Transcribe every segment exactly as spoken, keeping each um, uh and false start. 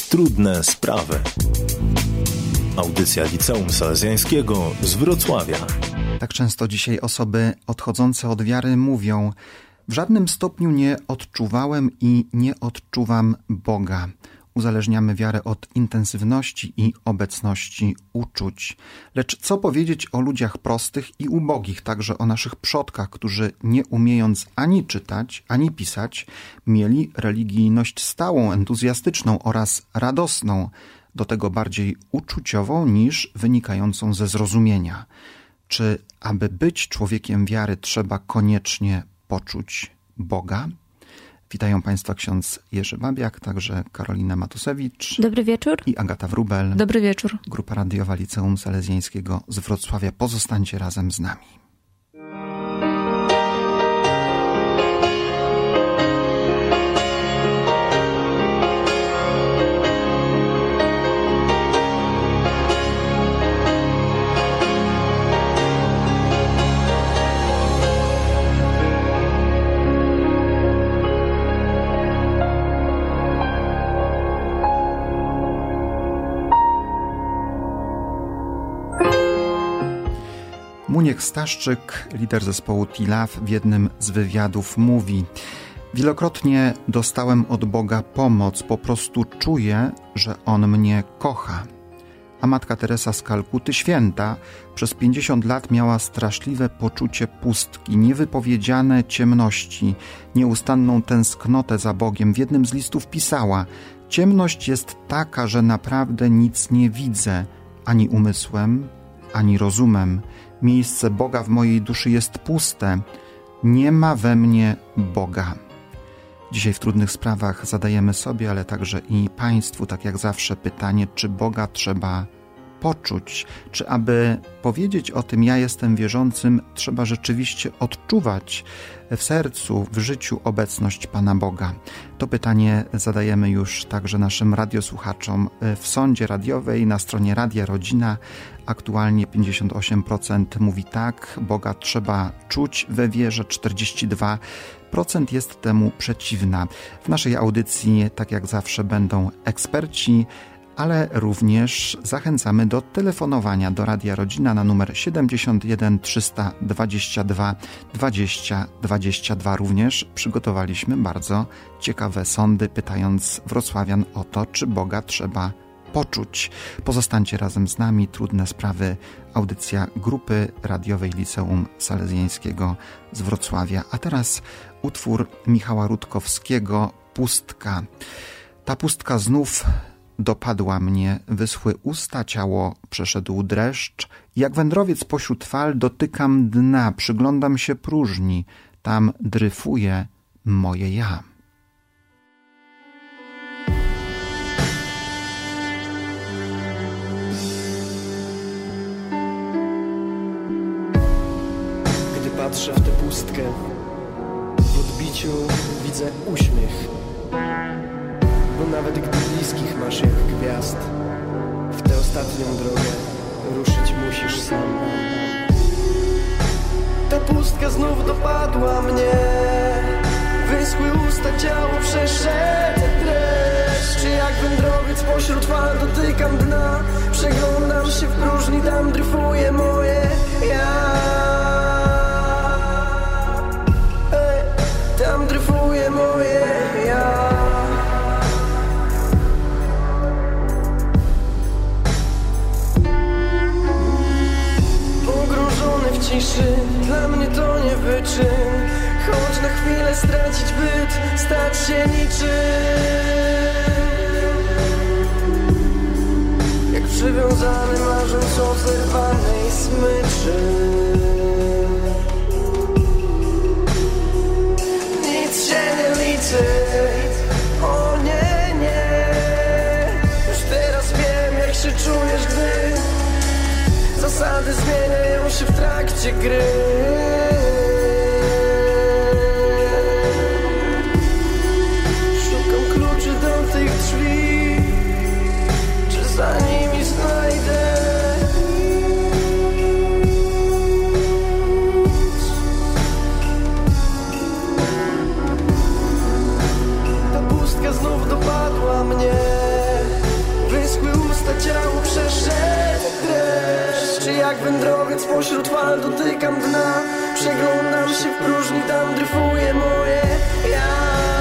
Trudne sprawy. Audycja Liceum Salezjańskiego z Wrocławia. Tak często dzisiaj osoby odchodzące od wiary mówią: w żadnym stopniu nie odczuwałem i nie odczuwam Boga. Uzależniamy wiarę od intensywności i obecności uczuć. Lecz co powiedzieć o ludziach prostych i ubogich, także o naszych przodkach, którzy nie umiejąc ani czytać, ani pisać, mieli religijność stałą, entuzjastyczną oraz radosną, do tego bardziej uczuciową niż wynikającą ze zrozumienia. Czy aby być człowiekiem wiary trzeba koniecznie poczuć Boga? Witają Państwa ksiądz Jerzy Babiak, także Karolina Matusewicz. Dobry wieczór. I Agata Wróbel. Dobry wieczór. Grupa radiowa Liceum Salezjańskiego z Wrocławia. Pozostańcie razem z nami. Muniek Staszczyk, lider zespołu T-Love, w jednym z wywiadów mówi: wielokrotnie dostałem od Boga pomoc, po prostu czuję, że On mnie kocha. A matka Teresa z Kalkuty, święta, przez pięćdziesiąt lat miała straszliwe poczucie pustki, niewypowiedziane ciemności, nieustanną tęsknotę za Bogiem. W jednym z listów pisała: ciemność jest taka, że naprawdę nic nie widzę, ani umysłem, ani rozumem. Miejsce Boga w mojej duszy jest puste. Nie ma we mnie Boga. Dzisiaj w Trudnych Sprawach zadajemy sobie, ale także i Państwu, tak jak zawsze, pytanie, czy Boga trzeba poczuć? Czy aby powiedzieć o tym, ja jestem wierzącym, trzeba rzeczywiście odczuwać w sercu, w życiu obecność Pana Boga? To pytanie zadajemy już także naszym radiosłuchaczom w sondzie radiowej na stronie Radia Rodzina. Aktualnie pięćdziesiąt osiem procent mówi tak, Boga trzeba czuć we wierze, czterdzieści dwa procent jest temu przeciwna. W naszej audycji, tak jak zawsze, będą eksperci, ale również zachęcamy do telefonowania do Radia Rodzina na numer siedemdziesiąt jeden trzysta dwadzieścia dwa dwadzieścia dwadzieścia dwa. Również przygotowaliśmy bardzo ciekawe sondy, pytając wrocławian o to, czy Boga trzeba poczuć. Pozostańcie razem z nami. Trudne Sprawy, audycja grupy radiowej Liceum Salezjańskiego z Wrocławia. A teraz utwór Michała Rutkowskiego, Pustka. Ta pustka znów dopadła mnie, wyschły usta, ciało przeszedł dreszcz. Jak wędrowiec pośród fal dotykam dna, przyglądam się próżni, tam dryfuje moje ja. Gdy patrzę w tę pustkę, w odbiciu widzę uśmiech. Bo nawet gdy bliskich masz jak gwiazd, w tę ostatnią drogę ruszyć musisz sam. Ta pustka znów dopadła mnie, wyschły usta, ciało przeszedł dreszcz. Czy jak wędrowiec pośród fal dotykam dna, przeglądam się w próżni, tam dryfuje moje ja. Ej, tam dryfuje moje ja. Ciszy, dla mnie to nie wyczyn, choć na chwilę stracić byt, stać się niczym. Jak przywiązany marząc o zerwanej smyczy. Nic się nie liczy, o nie, nie. Już teraz wiem, jak się czujesz, gdy zasady zmieniają się w trakcie gry. Szukam kluczy do tych drzwi, czy za nimi znajdę Ta pustka znów dopadła mnie. jak wędrowiec pośród fal dotykam dna. Przeglądam się w próżni, tam dryfuje moje ja.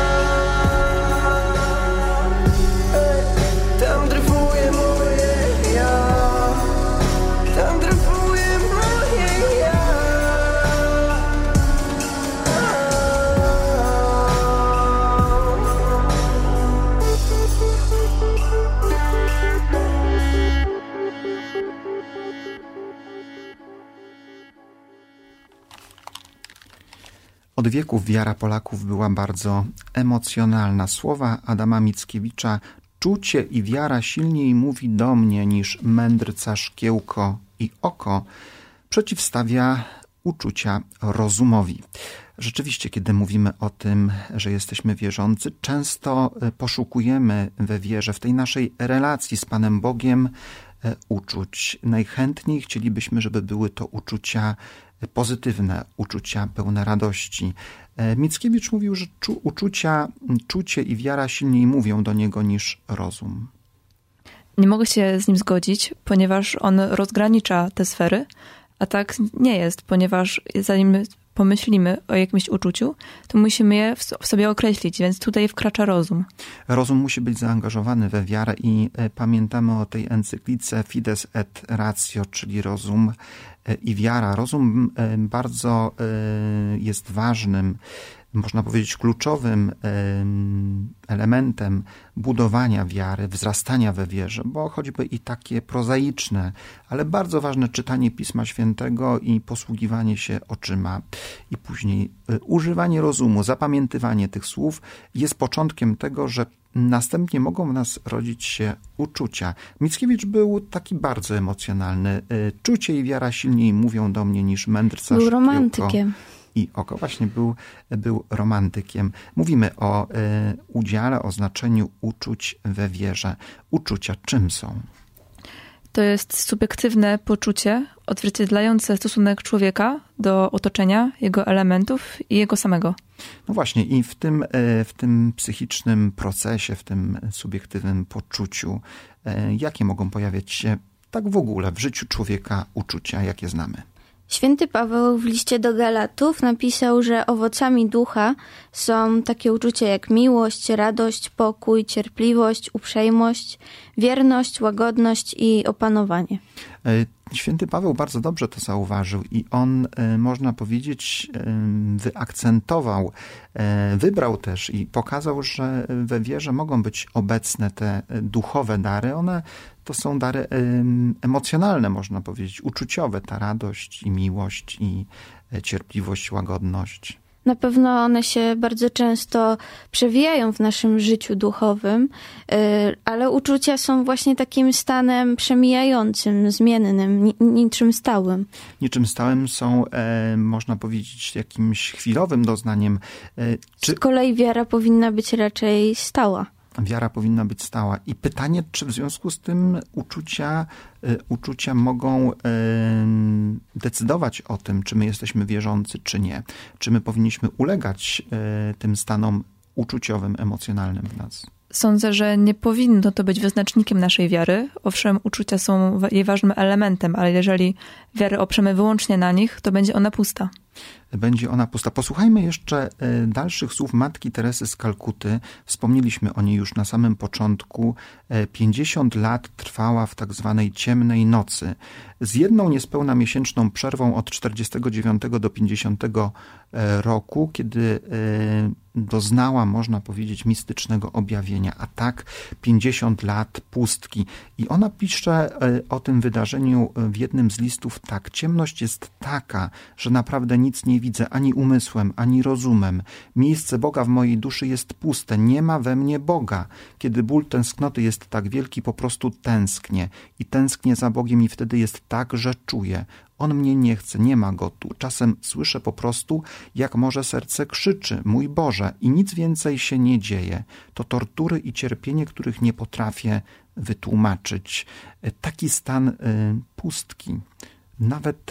Ej, tam dryfuje moje ja. Tam dryfuje moje ja. Od wieków wiara Polaków była bardzo emocjonalna. Słowa Adama Mickiewicza: czucie i wiara silniej mówi do mnie niż mędrca, szkiełko i oko, przeciwstawia uczucia rozumowi. Rzeczywiście, kiedy mówimy o tym, że jesteśmy wierzący, często poszukujemy we wierze, w tej naszej relacji z Panem Bogiem uczuć. Najchętniej chcielibyśmy, żeby były to uczucia pozytywne, uczucia pełne radości. Mickiewicz mówił, że czu, uczucia, czucie i wiara silniej mówią do niego niż rozum. Nie mogę się z nim zgodzić, ponieważ on rozgranicza te sfery, a tak nie jest, ponieważ zanim pomyślimy o jakimś uczuciu, to musimy je w sobie określić, więc tutaj wkracza rozum. Rozum musi być zaangażowany we wiarę i pamiętamy o tej encyklice Fides et Ratio, czyli rozum i wiara. Rozum bardzo jest ważnym, można powiedzieć kluczowym elementem budowania wiary, wzrastania we wierze, bo choćby i takie prozaiczne, ale bardzo ważne czytanie Pisma Świętego i posługiwanie się oczyma i później używanie rozumu, zapamiętywanie tych słów jest początkiem tego, że następnie mogą w nas rodzić się uczucia. Mickiewicz był taki bardzo emocjonalny. Czucie i wiara silniej mówią do mnie niż mędrca, był romantykiem. I oko. Właśnie był, był romantykiem. Mówimy o y, udziale, o znaczeniu uczuć we wierze. Uczucia czym są? To jest subiektywne poczucie odzwierciedlające stosunek człowieka do otoczenia, jego elementów i jego samego. No właśnie, i w tym, w tym psychicznym procesie, w tym subiektywnym poczuciu, jakie mogą pojawiać się tak w ogóle w życiu człowieka uczucia, jakie znamy? Święty Paweł w liście do Galatów napisał, że owocami ducha są takie uczucia jak miłość, radość, pokój, cierpliwość, uprzejmość, wierność, łagodność i opanowanie. Święty Paweł bardzo dobrze to zauważył i on, można powiedzieć, wyakcentował, wybrał też i pokazał, że we wierze mogą być obecne te duchowe dary. One to są dary emocjonalne, można powiedzieć, uczuciowe, ta radość i miłość i cierpliwość, łagodność. Na pewno one się bardzo często przewijają w naszym życiu duchowym, ale uczucia są właśnie takim stanem przemijającym, zmiennym, niczym stałym. Niczym stałym są, można powiedzieć, jakimś chwilowym doznaniem. Czy... Z kolei wiara powinna być raczej stała. Wiara powinna być stała. I pytanie, czy w związku z tym uczucia, uczucia mogą decydować o tym, czy my jesteśmy wierzący, czy nie. Czy my powinniśmy ulegać tym stanom uczuciowym, emocjonalnym w nas. Sądzę, że nie powinno to być wyznacznikiem naszej wiary. Owszem, uczucia są jej ważnym elementem, ale jeżeli wiarę oprzemy wyłącznie na nich, to będzie ona pusta. Będzie ona pusta. Posłuchajmy jeszcze dalszych słów Matki Teresy z Kalkuty. Wspomnieliśmy o niej już na samym początku. pięćdziesiąt lat trwała w tak zwanej ciemnej nocy. Z jedną niespełna miesięczną przerwą od czterdziestego dziewiątego do pięćdziesiątego roku, kiedy doznała, można powiedzieć, mistycznego objawienia, a tak pięćdziesiąt lat pustki. I ona pisze o tym wydarzeniu w jednym z listów tak: ciemność jest taka, że naprawdę nic nie widzę ani umysłem, ani rozumem. Miejsce Boga w mojej duszy jest puste, nie ma we mnie Boga. Kiedy ból tęsknoty jest tak wielki, po prostu tęsknię. I tęsknię za Bogiem i wtedy jest tak, że czuję. On mnie nie chce, nie ma go tu. Czasem słyszę po prostu, jak może serce krzyczy: mój Boże, i nic więcej się nie dzieje. To tortury i cierpienie, których nie potrafię wytłumaczyć. Taki stan y, pustki, nawet y,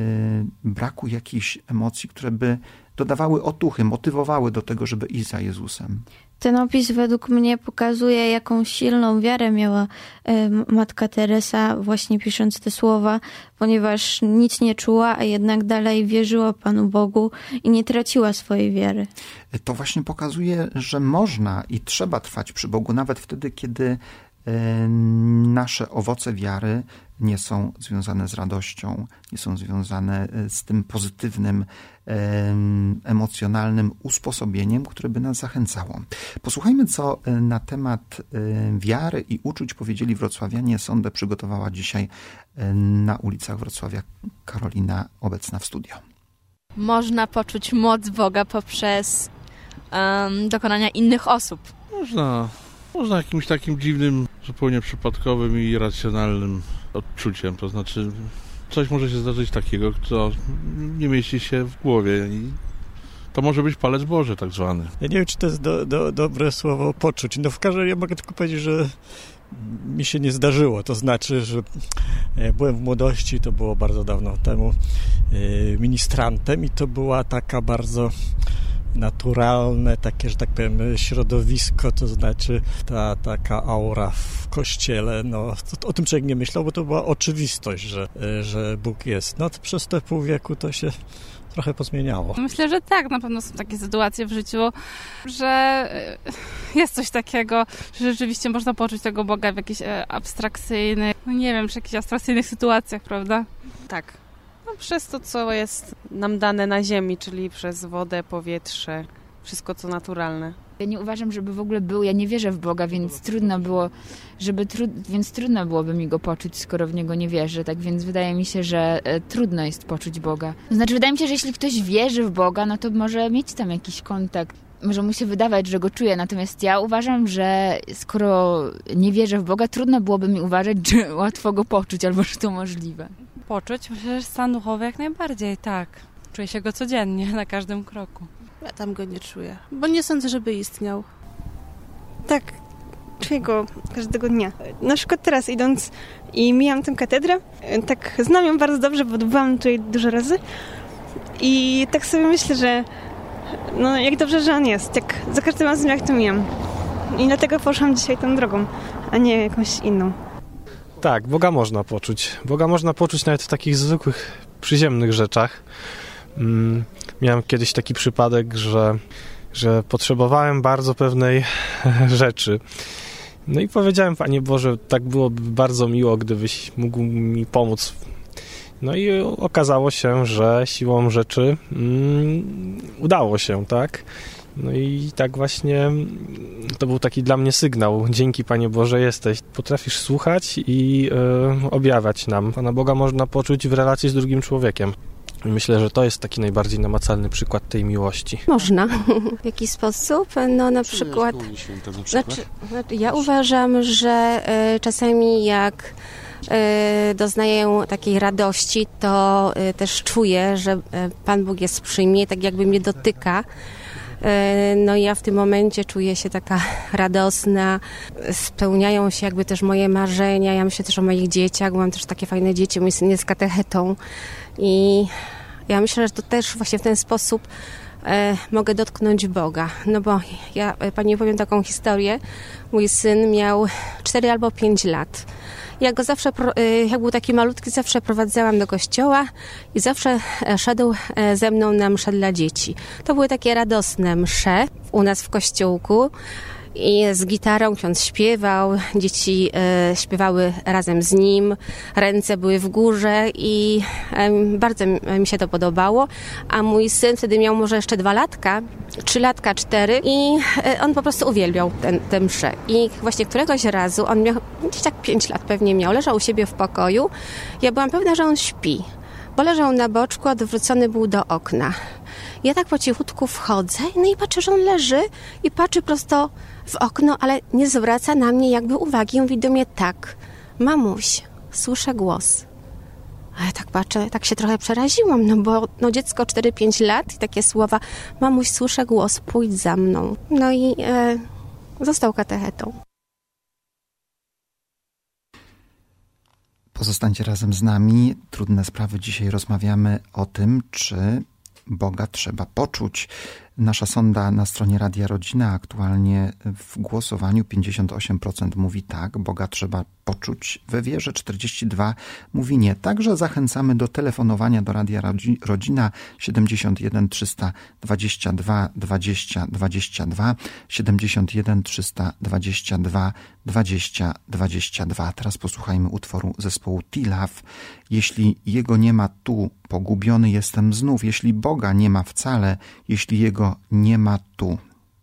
braku jakichś emocji, które by dodawały otuchy, motywowały do tego, żeby iść za Jezusem. Ten opis według mnie pokazuje, jaką silną wiarę miała matka Teresa, właśnie pisząc te słowa, ponieważ nic nie czuła, a jednak dalej wierzyła Panu Bogu i nie traciła swojej wiary. To właśnie pokazuje, że można i trzeba trwać przy Bogu, nawet wtedy, kiedy nasze owoce wiary nie są związane z radością, nie są związane z tym pozytywnym, emocjonalnym usposobieniem, które by nas zachęcało. Posłuchajmy, co na temat wiary i uczuć powiedzieli wrocławianie. Sondę przygotowała dzisiaj na ulicach Wrocławia Karolina, obecna w studio. Można poczuć moc Boga poprzez um, dokonania innych osób. Można. Można jakimś takim dziwnym, zupełnie przypadkowym i irracjonalnym odczuciem. To znaczy, coś może się zdarzyć takiego, co nie mieści się w głowie. I to może być palec Boży tak zwany. Ja nie wiem, czy to jest do, do, dobre słowo poczuć. No w każdym razie ja mogę tylko powiedzieć, że mi się nie zdarzyło. To znaczy, że ja byłem w młodości, to było bardzo dawno temu, ministrantem i to była taka bardzo naturalne, takie, że tak powiem, środowisko, to znaczy ta taka aura w kościele, no to, o tym człowiek nie myślał, bo to była oczywistość, że, że Bóg jest. No to przez te pół wieku to się trochę pozmieniało. Myślę, że tak, na pewno są takie sytuacje w życiu, że jest coś takiego, że rzeczywiście można poczuć tego Boga w jakichś abstrakcyjnych, no nie wiem, przy jakichś abstrakcyjnych sytuacjach, prawda? Tak. No, przez to, co jest nam dane na ziemi, czyli przez wodę, powietrze, wszystko co naturalne. Ja nie uważam, żeby w ogóle był, ja nie wierzę w Boga, więc trudno było, żeby tru, więc trudno byłoby mi go poczuć, skoro w niego nie wierzę, tak więc wydaje mi się, że e, trudno jest poczuć Boga. To znaczy wydaje mi się, że jeśli ktoś wierzy w Boga, no to może mieć tam jakiś kontakt, może mu się wydawać, że go czuje, natomiast ja uważam, że skoro nie wierzę w Boga, trudno byłoby mi uważać, że łatwo go poczuć, albo że to możliwe. Poczuć? Myślę, że stan duchowy jak najbardziej, tak. Czuję się go codziennie, na każdym kroku. Ja tam go nie czuję, bo nie sądzę, żeby istniał. Tak, czuję go każdego dnia. Na przykład teraz idąc i mijam tę katedrę, tak znam ją bardzo dobrze, bo byłam tutaj dużo razy i tak sobie myślę, że no jak dobrze, że on jest, jak za każdym razem jak to mijam. I dlatego poszłam dzisiaj tą drogą, a nie jakąś inną. Tak, Boga można poczuć. Boga można poczuć nawet w takich zwykłych, przyziemnych rzeczach. Mm, miałem kiedyś taki przypadek, że, że potrzebowałem bardzo pewnej rzeczy. No i powiedziałem, Panie Boże, tak byłoby bardzo miło, gdybyś mógł mi pomóc. No i okazało się, że siłą rzeczy mm, udało się, tak? No i tak właśnie to był taki dla mnie sygnał. Dzięki, Panie Boże, jesteś. Potrafisz słuchać i y, objawiać nam. Pana Boga można poczuć w relacji z drugim człowiekiem. I myślę, że to jest taki najbardziej namacalny przykład tej miłości. Można. W jaki sposób? No na przykład... Święta na przykład. Znaczy, znaczy, ja uważam, że y, czasami jak y, doznaję takiej radości, to y, też czuję, że y, Pan Bóg jest przy mnie, tak jakby mnie dotyka. No i ja w tym momencie czuję się taka radosna, spełniają się jakby też moje marzenia, ja myślę też o moich dzieciach, mam też takie fajne dzieci, mój syn jest katechetą i ja myślę, że to też właśnie w ten sposób e, mogę dotknąć Boga, no bo ja Pani powiem taką historię, mój syn miał cztery albo pięć lat. Ja go zawsze, jak był taki malutki, zawsze prowadzałam do kościoła i zawsze szedł ze mną na msze dla dzieci. To były takie radosne msze u nas w kościółku i z gitarą ksiądz śpiewał, dzieci e, śpiewały razem z nim, ręce były w górze i e, bardzo mi się to podobało, a mój syn wtedy miał może jeszcze dwa latka, trzy latka, cztery i e, on po prostu uwielbiał ten, te msze. I właśnie któregoś razu, on miał gdzieś tak pięć lat pewnie miał, leżał u siebie w pokoju, ja byłam pewna, że on śpi, bo leżał na boczku, odwrócony był do okna. Ja tak po cichutku wchodzę, no i patrzę, że on leży i patrzy prosto w okno, ale nie zwraca na mnie jakby uwagi. Mówi do mnie tak, mamuś, słyszę głos. A ja tak patrzę, tak się trochę przeraziłam, no bo no dziecko cztery pięć lat i takie słowa, mamuś, słyszę głos, pójdź za mną. No i e, został katechetą. Pozostańcie razem z nami. Trudne sprawy. Dzisiaj rozmawiamy o tym, czy Boga trzeba poczuć. Nasza sonda na stronie Radia Rodzina aktualnie w głosowaniu pięćdziesiąt osiem procent mówi tak, Boga trzeba poczuć we wierze, czterdzieści dwa procent mówi nie. Także zachęcamy do telefonowania do Radia Rodzina siedemdziesiąt jeden trzysta dwadzieścia dwa dwadzieścia dwadzieścia dwa, siedemdziesiąt jeden trzysta dwadzieścia dwa dwadzieścia dwadzieścia dwa. Teraz posłuchajmy utworu zespołu T-Love. Jeśli Jego nie ma tu, pogubiony jestem znów. Jeśli Boga nie ma wcale, jeśli Jego nie ma tu.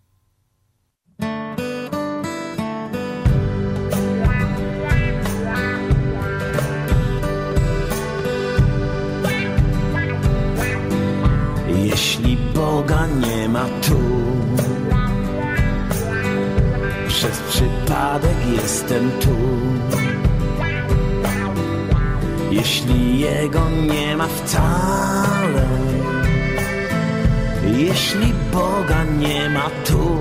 Jeśli Boga nie ma tu, przez przypadek jestem tu. Jeśli Jego nie ma wcale, jeśli Boga nie ma tu,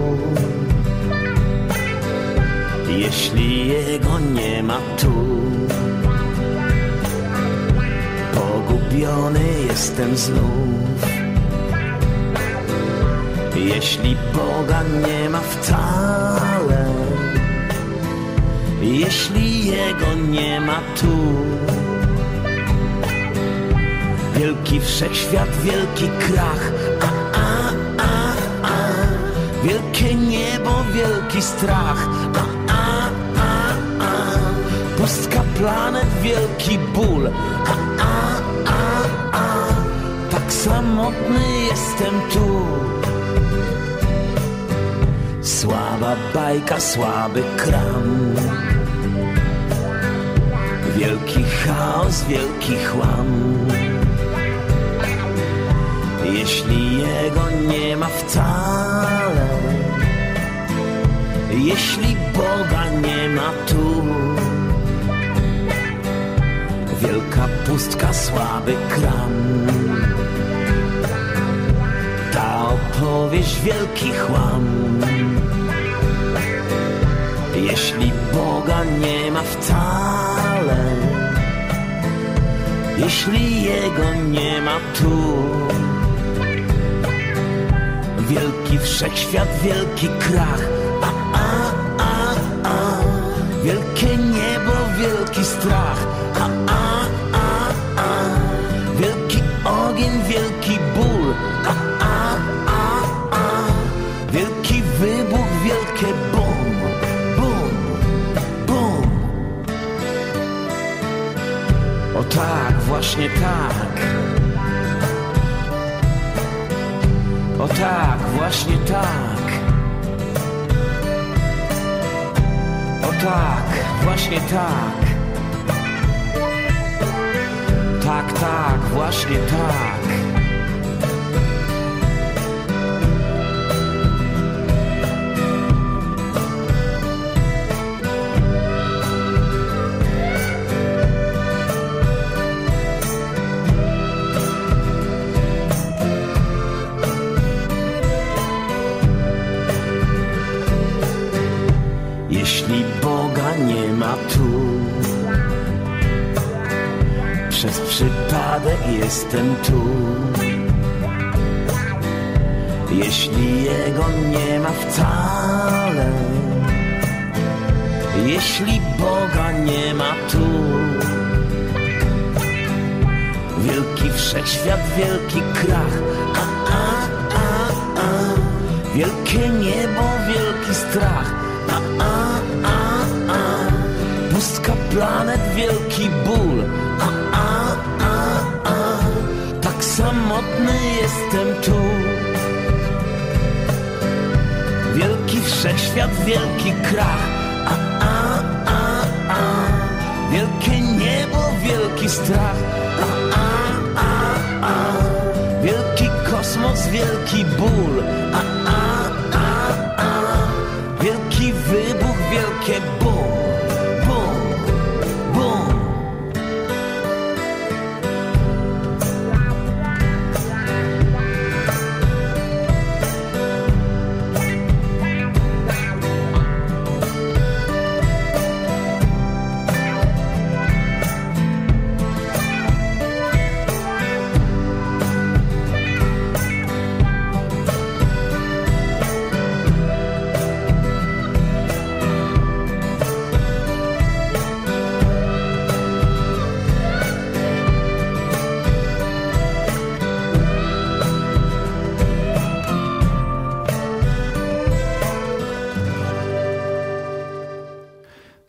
jeśli Jego nie ma tu, pogubiony jestem znów. Jeśli Boga nie ma wcale, jeśli Jego nie ma tu, wielki wszechświat, wielki krach, a, a, a, a, wielkie niebo, wielki strach, a, a, a, a, pustka planet, wielki ból, a, a, a, a, tak samotny jestem tu. Słaba bajka, słaby kram, wielki chaos, wielki chłam. Jeśli Jego nie ma wcale, jeśli Boga nie ma tu, wielka pustka, słaby kram. Ta opowieść, wielki chłam. Jeśli Boga nie ma wcale, jeśli Jego nie ma tu, wielki wszechświat, wielki krach, a, a, a, a, wielkie niebo, wielki strach, a, a, a, a, wielki ogień, wielki ból, a, a, a, a, wielki wybuch, wielkie bum, bum, bum. O tak, właśnie tak. O tak, właśnie tak. O tak, właśnie tak. Tak, tak, właśnie tak. Jeśli Boga nie ma tu, przez przypadek jestem tu. Jeśli Jego nie ma wcale, jeśli Boga nie ma tu, wielki wszechświat, wielki krach, a, a, a, a, wielkie niebo, wielki strach, a, a, a, a, pustka planet, wielki ból, a, a, a, a, tak samotny jestem tu. Wielki wszechświat, wielki krach, a, a, a, a, wielkie niebo, wielki strach, a, a, a, a, wielki kosmos, wielki ból, a, a, a, a, wielki wybuch, wielkie bum, bum, bum.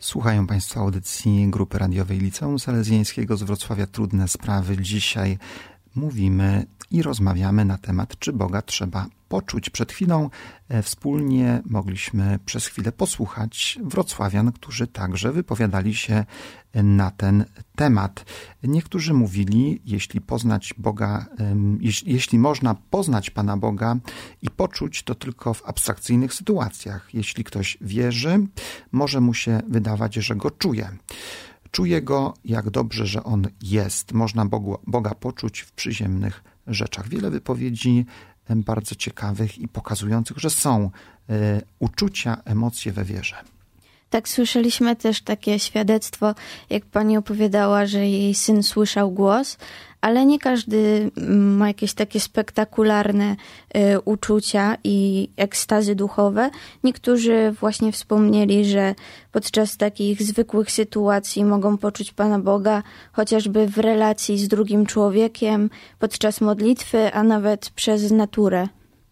Słuchają Państwo audycji Grupy Radiowej Liceum Salezjańskiego z Wrocławia Trudne Sprawy. Dzisiaj mówimy i rozmawiamy na temat, czy Boga trzeba poczuć. Przed chwilą wspólnie mogliśmy przez chwilę posłuchać wrocławian, którzy także wypowiadali się na ten temat. Niektórzy mówili, jeśli poznać Boga, jeśli, jeśli można poznać Pana Boga i poczuć, to tylko w abstrakcyjnych sytuacjach. Jeśli ktoś wierzy, może mu się wydawać, że Go czuje. Czuje Go, jak dobrze, że On jest. Można Bogu, Boga poczuć w przyziemnych rzeczach. Wiele wypowiedzi bardzo ciekawych i pokazujących, że są y, uczucia, emocje we wierze. Tak, słyszeliśmy też takie świadectwo, jak pani opowiadała, że jej syn słyszał głos, ale nie każdy ma jakieś takie spektakularne y, uczucia i ekstazy duchowe. Niektórzy właśnie wspomnieli, że podczas takich zwykłych sytuacji mogą poczuć Pana Boga, chociażby w relacji z drugim człowiekiem, podczas modlitwy, a nawet przez naturę.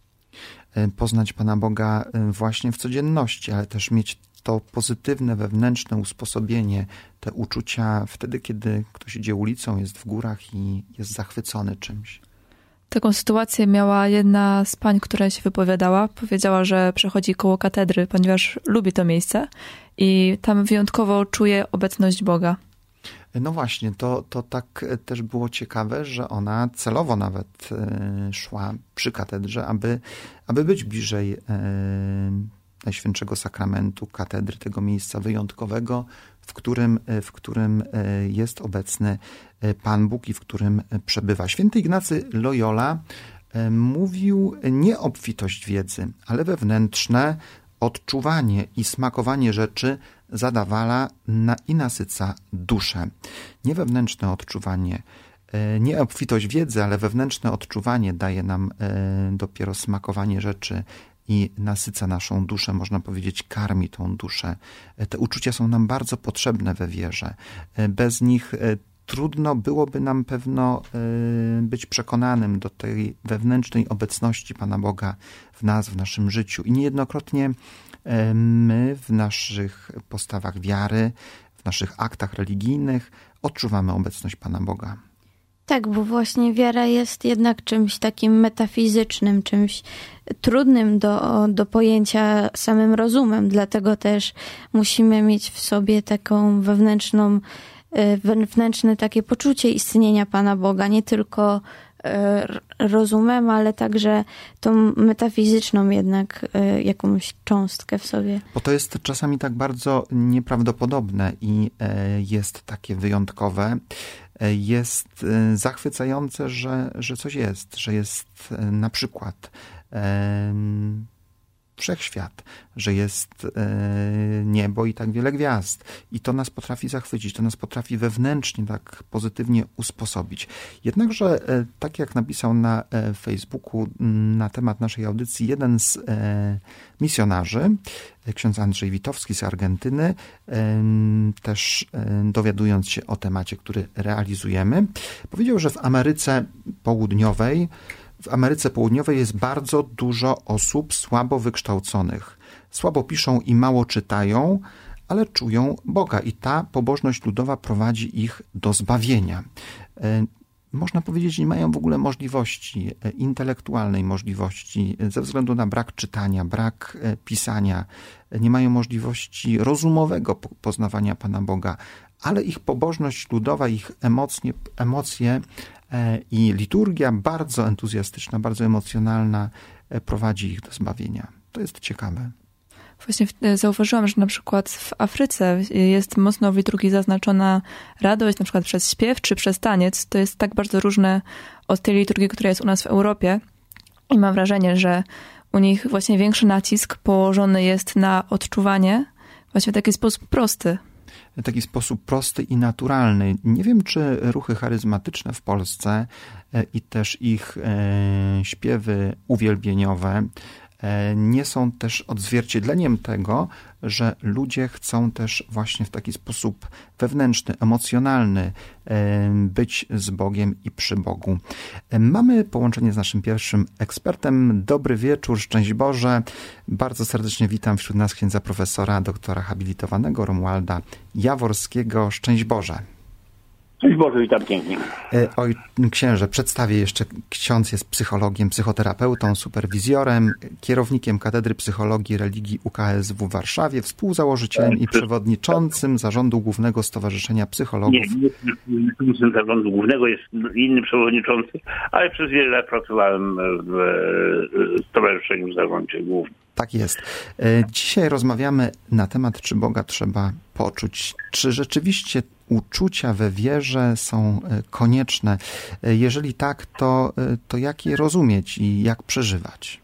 Poznać Pana Boga właśnie w codzienności, ale też mieć to pozytywne, wewnętrzne usposobienie, te uczucia wtedy, kiedy ktoś idzie ulicą, jest w górach i jest zachwycony czymś. Taką sytuację miała jedna z pań, która się wypowiadała. Powiedziała, że przechodzi koło katedry, ponieważ lubi to miejsce i tam wyjątkowo czuje obecność Boga. No właśnie, to, to tak też było ciekawe, że ona celowo nawet szła przy katedrze, aby, aby być bliżej Najświętszego Sakramentu, katedry, tego miejsca wyjątkowego, w którym, w którym jest obecny Pan Bóg i w którym przebywa. Święty Ignacy Loyola mówił nie obfitość wiedzy, ale wewnętrzne odczuwanie i smakowanie rzeczy zadawala na i nasyca duszę. Nie wewnętrzne odczuwanie, nie obfitość wiedzy, ale wewnętrzne odczuwanie daje nam dopiero smakowanie rzeczy i nasyca naszą duszę, można powiedzieć, karmi tą duszę. Te uczucia są nam bardzo potrzebne we wierze. Bez nich trudno byłoby nam pewno być przekonanym do tej wewnętrznej obecności Pana Boga w nas, w naszym życiu. I niejednokrotnie my w naszych postawach wiary, w naszych aktach religijnych odczuwamy obecność Pana Boga. Tak, bo właśnie wiara jest jednak czymś takim metafizycznym, czymś trudnym do, do pojęcia samym rozumem. Dlatego też musimy mieć w sobie taką wewnętrzną, wewnętrzne takie poczucie istnienia Pana Boga, nie tylko rozumem, ale także tą metafizyczną jednak jakąś cząstkę w sobie. Bo to jest czasami tak bardzo nieprawdopodobne i jest takie wyjątkowe, jest zachwycające, że, że coś jest, że jest na przykład wszechświat, że jest niebo i tak wiele gwiazd. I to nas potrafi zachwycić, to nas potrafi wewnętrznie tak pozytywnie usposobić. Jednakże, tak jak napisał na Facebooku na temat naszej audycji jeden z misjonarzy, ksiądz Andrzej Witowski z Argentyny, też dowiadując się o temacie, który realizujemy, powiedział, że w Ameryce Południowej W Ameryce Południowej jest bardzo dużo osób słabo wykształconych. Słabo piszą i mało czytają, ale czują Boga i ta pobożność ludowa prowadzi ich do zbawienia. Można powiedzieć, że nie mają w ogóle możliwości, intelektualnej możliwości, ze względu na brak czytania, brak pisania, nie mają możliwości rozumowego poznawania Pana Boga, ale ich pobożność ludowa, ich emocje, emocje i liturgia bardzo entuzjastyczna, bardzo emocjonalna prowadzi ich do zbawienia. To jest ciekawe. Właśnie zauważyłam, że na przykład w Afryce jest mocno w liturgii zaznaczona radość, na przykład przez śpiew czy przez taniec. To jest tak bardzo różne od tej liturgii, która jest u nas w Europie. I mam wrażenie, że u nich właśnie większy nacisk położony jest na odczuwanie właśnie w taki sposób prosty. W taki sposób prosty i naturalny. Nie wiem, czy ruchy charyzmatyczne w Polsce i też ich śpiewy uwielbieniowe nie są też odzwierciedleniem tego, że ludzie chcą też właśnie w taki sposób wewnętrzny, emocjonalny być z Bogiem i przy Bogu. Mamy połączenie z naszym pierwszym ekspertem. Dobry wieczór, szczęść Boże. Bardzo serdecznie witam wśród nas księdza profesora, doktora habilitowanego Romualda Jaworskiego. Szczęść Boże. Cześć Boże, witam pięknie. Oj, księże, przedstawię jeszcze. Ksiądz jest psychologiem, psychoterapeutą, superwizjorem, kierownikiem Katedry Psychologii i Religii U K S W w Warszawie, współzałożycielem i przewodniczącym Zarządu Głównego Stowarzyszenia Psychologów. Nie, nie przewodniczącym Zarządu Głównego, jest inny przewodniczący, ale przez wiele lat pracowałem w Stowarzyszeniu w Zarządzie Głównym. Tak jest. Dzisiaj rozmawiamy na temat, czy Boga trzeba poczuć. Czy rzeczywiście uczucia we wierze są konieczne? Jeżeli tak, to, to jak je rozumieć i jak przeżywać?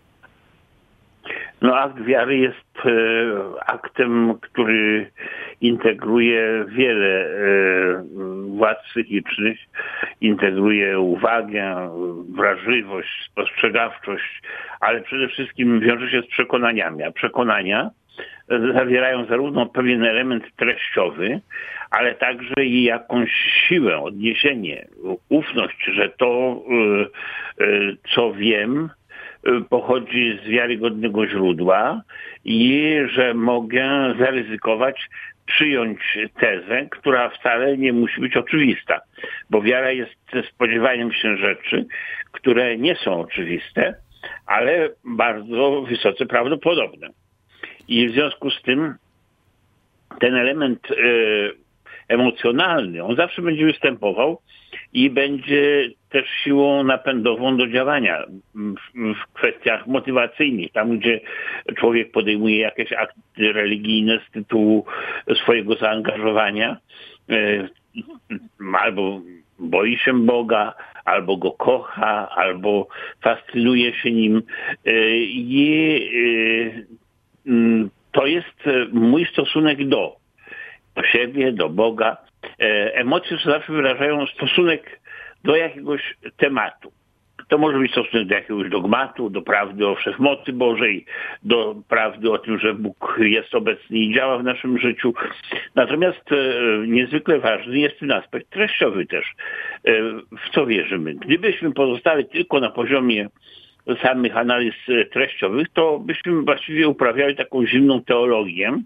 No, akt wiary jest aktem, który integruje wiele władz psychicznych, integruje uwagę, wrażliwość, spostrzegawczość, ale przede wszystkim wiąże się z przekonaniami, a przekonania zawierają zarówno pewien element treściowy, ale także i jakąś siłę, odniesienie, ufność, że to, co wiem, pochodzi z wiarygodnego źródła i że mogę zaryzykować, przyjąć tezę, która wcale nie musi być oczywista, bo wiara jest spodziewaniem się rzeczy, które nie są oczywiste, ale bardzo wysoce prawdopodobne. I w związku z tym ten element y, emocjonalny, on zawsze będzie występował i będzie też siłą napędową do działania w, w kwestiach motywacyjnych. Tam, gdzie człowiek podejmuje jakieś akty religijne z tytułu swojego zaangażowania, y, albo boi się Boga, albo go kocha, albo fascynuje się nim. Y, i y, To jest mój stosunek do, do siebie, do Boga. Emocje zawsze wyrażają stosunek do jakiegoś tematu. To może być stosunek do jakiegoś dogmatu, do prawdy o wszechmocy Bożej, do prawdy o tym, że Bóg jest obecny i działa w naszym życiu. Natomiast niezwykle ważny jest ten aspekt treściowy też, w co wierzymy. Gdybyśmy pozostali tylko na poziomie samych analiz treściowych, to byśmy właściwie uprawiali taką zimną teologię,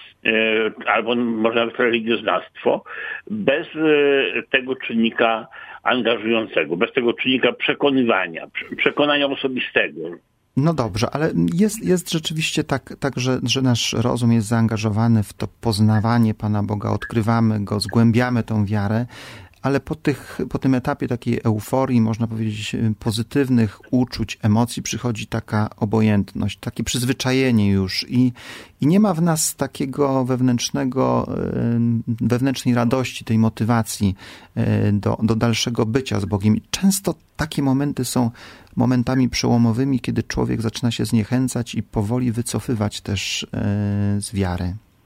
albo może nawet religioznawstwo, bez tego czynnika angażującego, bez tego czynnika przekonywania, przekonania osobistego. No dobrze, ale jest, jest rzeczywiście tak, tak że, że nasz rozum jest zaangażowany w to poznawanie Pana Boga, odkrywamy Go, zgłębiamy tą wiarę, ale po, tych, po tym etapie takiej euforii, można powiedzieć, pozytywnych uczuć, emocji przychodzi taka obojętność, takie przyzwyczajenie już i, i nie ma w nas takiego wewnętrznego, wewnętrznej radości, tej motywacji do, do dalszego bycia z Bogiem. I często takie momenty są momentami przełomowymi, kiedy człowiek zaczyna się zniechęcać i powoli wycofywać też z wiary.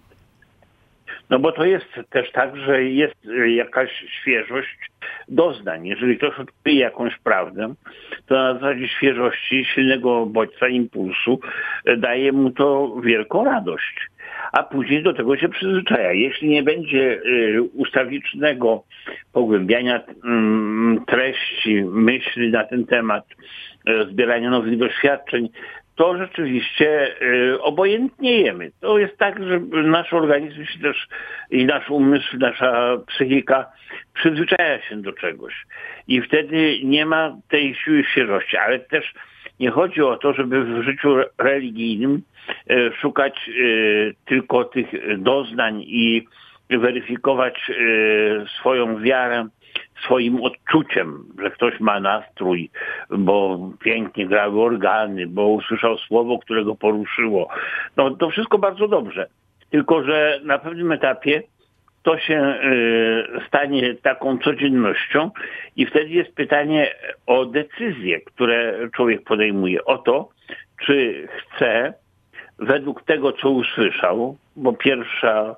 No bo to jest też tak, że jest jakaś świeżość doznań. Jeżeli ktoś odkryje jakąś prawdę, to na zasadzie świeżości, silnego bodźca, impulsu daje mu to wielką radość. A później do tego się przyzwyczaja. Jeśli nie będzie ustawicznego pogłębiania treści, myśli na ten temat, zbierania nowych doświadczeń, to rzeczywiście y, obojętniejemy. To jest tak, że nasz organizm się też i nasz umysł, nasza psychika przyzwyczaja się do czegoś. I wtedy nie ma tej siły świeżości. Ale też nie chodzi o to, żeby w życiu religijnym y, szukać y, tylko tych doznań i weryfikować y, swoją wiarę swoim odczuciem, że ktoś ma nastrój, bo pięknie grały organy, bo usłyszał słowo, które go poruszyło. No to wszystko bardzo dobrze. Tylko że na pewnym etapie to się y, stanie taką codziennością i wtedy jest pytanie o decyzje, które człowiek podejmuje. O to, czy chce według tego, co usłyszał, bo pierwsza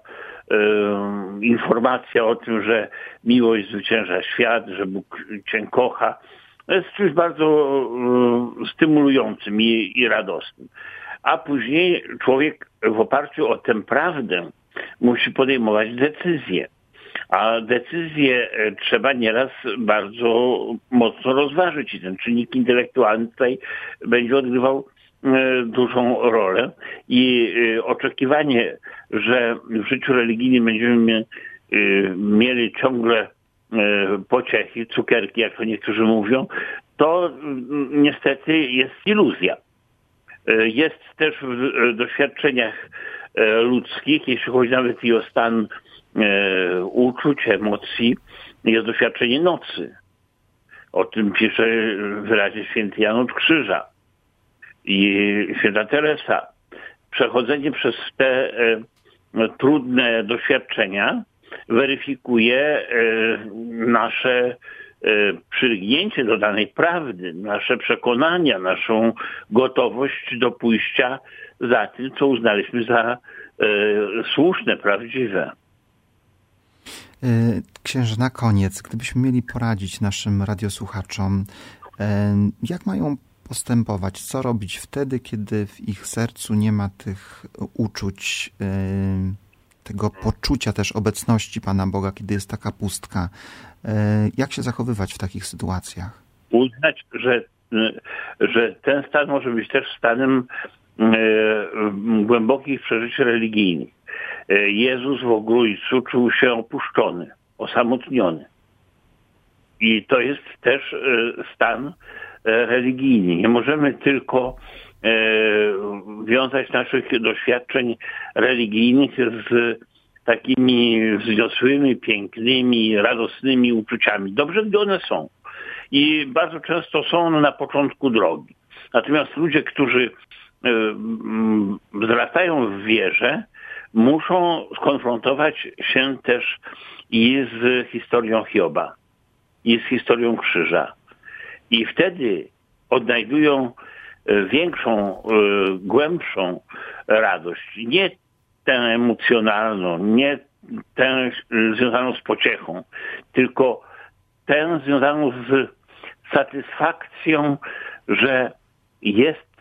informacja o tym, że miłość zwycięża świat, że Bóg Cię kocha, jest czymś bardzo y, stymulującym i, i radosnym. A później człowiek w oparciu o tę prawdę musi podejmować decyzje. A decyzje trzeba nieraz bardzo mocno rozważyć i ten czynnik intelektualny tutaj będzie odgrywał dużą rolę. I oczekiwanie, że w życiu religijnym będziemy mieli ciągle pociechy, cukierki, jak to niektórzy mówią, to niestety jest iluzja. Jest też w doświadczeniach ludzkich, jeśli chodzi nawet i o stan e, uczuć, emocji, jest doświadczenie nocy. O tym pisze wyraźnie święty Jan od Krzyża i święta Teresa. Przechodzenie przez te e, trudne doświadczenia weryfikuje e, nasze e, przylgnięcie do danej prawdy, nasze przekonania, naszą gotowość do pójścia za tym, co uznaliśmy za e, słuszne, prawdziwe. Księże, na koniec, gdybyśmy mieli poradzić naszym radiosłuchaczom, e, jak mają postępować, co robić wtedy, kiedy w ich sercu nie ma tych uczuć, e, tego poczucia też obecności Pana Boga, kiedy jest taka pustka. E, jak się zachowywać w takich sytuacjach? Uznać, że, że ten stan może być też stanem głębokich przeżyć religijnych. Jezus w Ogrójcu czuł się opuszczony, osamotniony. I to jest też stan religijny. Nie możemy tylko wiązać naszych doświadczeń religijnych z takimi wzniosłymi, pięknymi, radosnymi uczuciami. Dobrze, gdy one są. I bardzo często są one na początku drogi. Natomiast ludzie, którzy wzrastają w wierze, muszą skonfrontować się też i z historią Hioba, i z historią krzyża. I wtedy odnajdują większą, głębszą radość. Nie tę emocjonalną, nie tę związaną z pociechą, tylko tę związaną z satysfakcją, że jest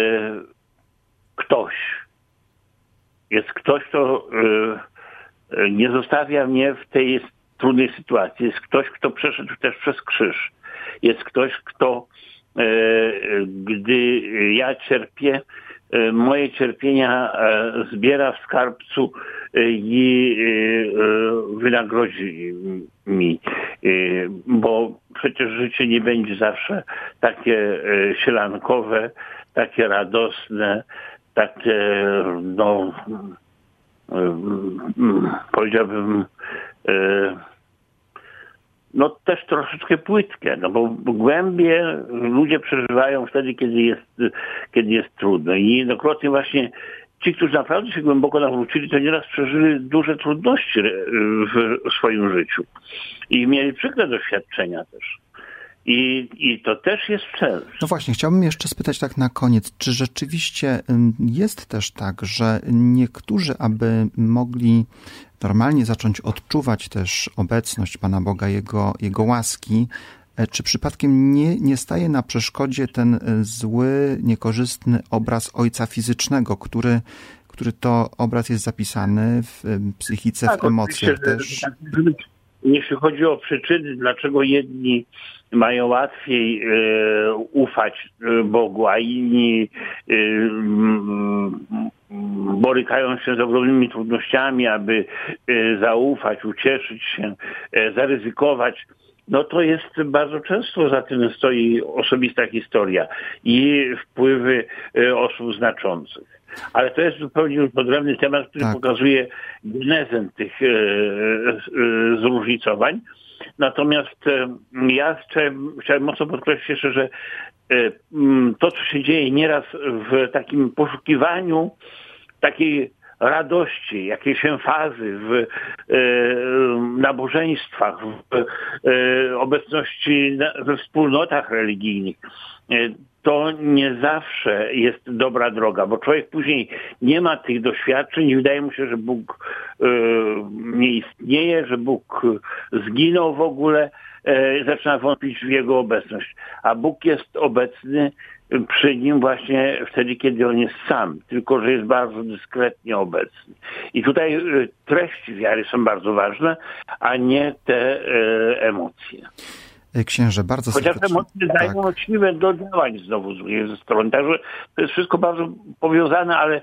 ktoś, jest ktoś, kto nie zostawia mnie w tej trudnej sytuacji. Jest ktoś, kto przeszedł też przez krzyż. Jest ktoś, kto, gdy ja cierpię, moje cierpienia zbiera w skarbcu i wynagrodzi mi. Bo przecież życie nie będzie zawsze takie sielankowe, takie radosne, takie, no, powiedziałbym, no też troszeczkę płytkie, no bo głębie ludzie przeżywają wtedy, kiedy jest, kiedy jest trudno. I jednokrotnie właśnie ci, którzy naprawdę się głęboko nawrócili, to nieraz przeżyli duże trudności w swoim życiu. I mieli przykre doświadczenia też. I, I to też jest cel. No właśnie, chciałbym jeszcze spytać tak na koniec, czy rzeczywiście jest też tak, że niektórzy, aby mogli normalnie zacząć odczuwać też obecność Pana Boga, Jego, Jego łaski, czy przypadkiem nie, nie staje na przeszkodzie ten zły, niekorzystny obraz Ojca Fizycznego, który, który to obraz jest zapisany w psychice, tak, w emocjach też? Tak, jeśli chodzi o przyczyny, dlaczego jedni mają łatwiej e, ufać Bogu, a inni e, m, borykają się z ogromnymi trudnościami, aby e, zaufać, ucieszyć się, e, zaryzykować, no to jest bardzo często za tym stoi osobista historia i wpływy e, osób znaczących. Ale to jest zupełnie już odrębny temat, który tak. pokazuje genezę tych e, e, zróżnicowań. Natomiast e, ja chciałem, chciałem mocno podkreślić jeszcze, że e, to, co się dzieje nieraz w takim poszukiwaniu takiej radości, jakiejś emfazy w e, nabożeństwach, w e, obecności na, we wspólnotach religijnych, e, to nie zawsze jest dobra droga, bo człowiek później nie ma tych doświadczeń i wydaje mu się, że Bóg y, nie istnieje, że Bóg zginął w ogóle, zaczyna wątpić w Jego obecność. A Bóg jest obecny przy nim właśnie wtedy, kiedy on jest sam, tylko że jest bardzo dyskretnie obecny. I tutaj treści wiary są bardzo ważne, a nie te emocje. Księże, bardzo Chociaż serdecznie. emocje dają tak. siłę do działań znowu z drugiej strony. Także to jest wszystko bardzo powiązane, ale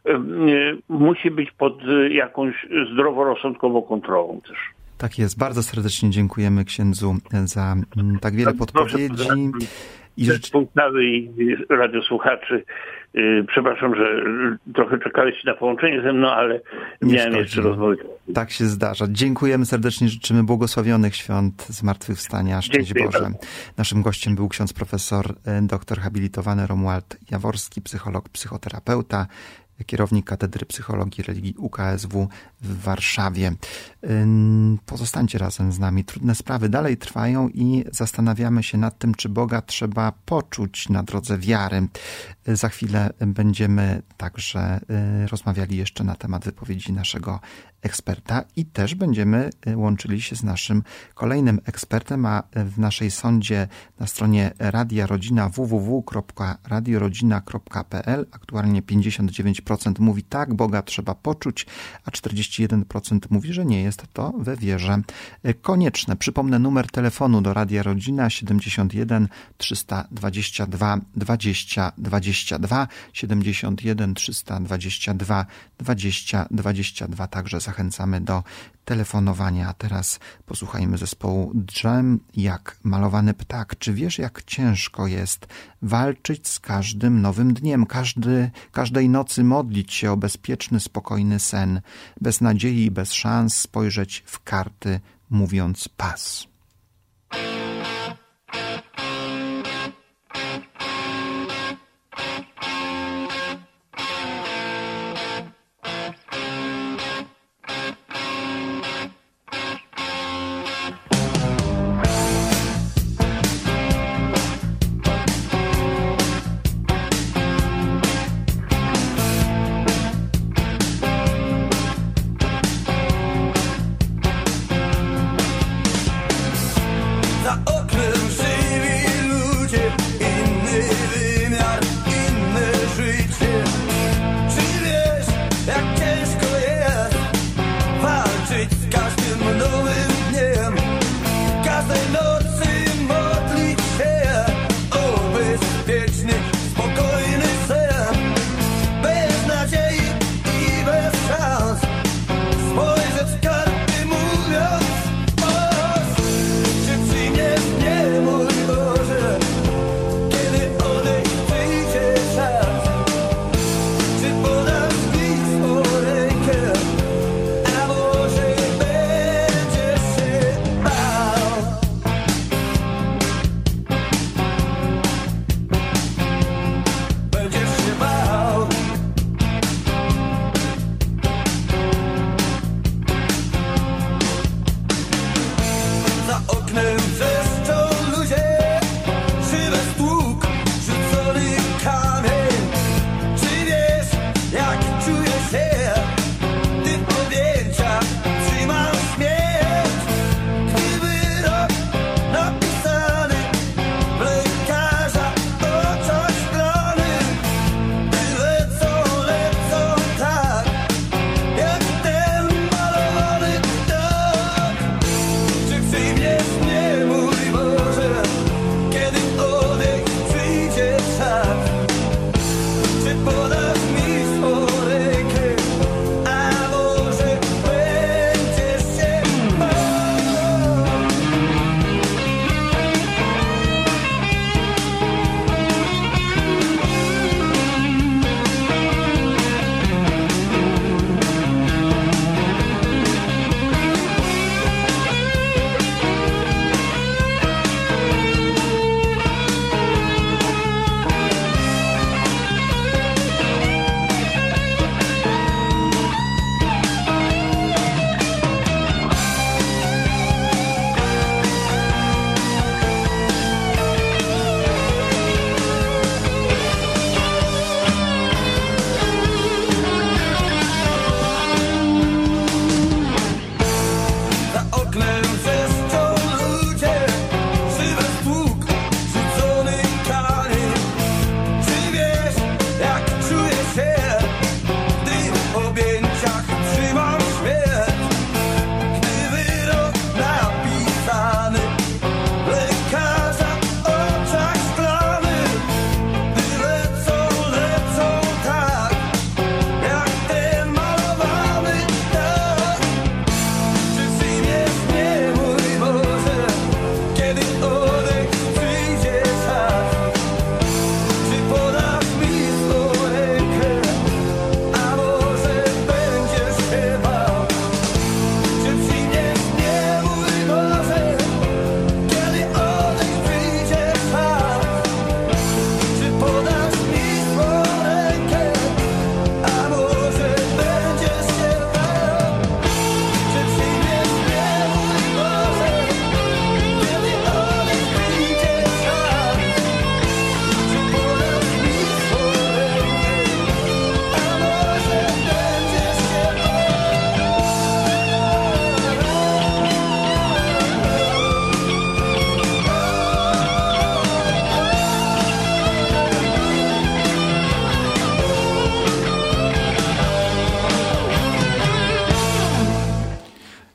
musi być pod jakąś zdroworozsądkową kontrolą też. Tak jest. Bardzo serdecznie dziękujemy księdzu za tak wiele podpowiedzi. I Punktnawy i radiosłuchaczy. Przepraszam, że trochę czekaliście na połączenie ze mną, ale nie miałem jeszcze rozmowy. Tak się zdarza. Dziękujemy serdecznie, życzymy błogosławionych świąt Zmartwychwstania. Szczęść Dziękuję Boże. Bardzo. Naszym gościem był ksiądz profesor, doktor habilitowany Romuald Jaworski, psycholog, psychoterapeuta, kierownik Katedry Psychologii i Religii U K S W w Warszawie. Pozostańcie razem z nami. Trudne sprawy dalej trwają i zastanawiamy się nad tym, czy Boga trzeba poczuć na drodze wiary. Za chwilę będziemy także rozmawiali jeszcze na temat wypowiedzi naszego eksperta i też będziemy łączyli się z naszym kolejnym ekspertem, a w naszej sądzie na stronie Radia Rodzina w w w kropka radiorodzina kropka p l aktualnie pięćdziesiąt dziewięć procent mówi tak, Boga trzeba poczuć, a czterdzieści jeden procent mówi, że nie jest to we wierze konieczne. Przypomnę numer telefonu do Radia Rodzina siedemdziesiąt jeden trzysta dwadzieścia dwa dwadzieścia dwadzieścia dwa, siedemdziesiąt jeden trzysta dwadzieścia dwa dwadzieścia dwadzieścia dwa. Także zachęcamy do telefonowania. A teraz posłuchajmy zespołu Dżem, jak malowany ptak. Czy wiesz, jak ciężko jest walczyć z każdym nowym dniem, każdy, każdej nocy modlić się o bezpieczny, spokojny sen, bez nadziei i bez szans spojrzeć w karty, mówiąc pas.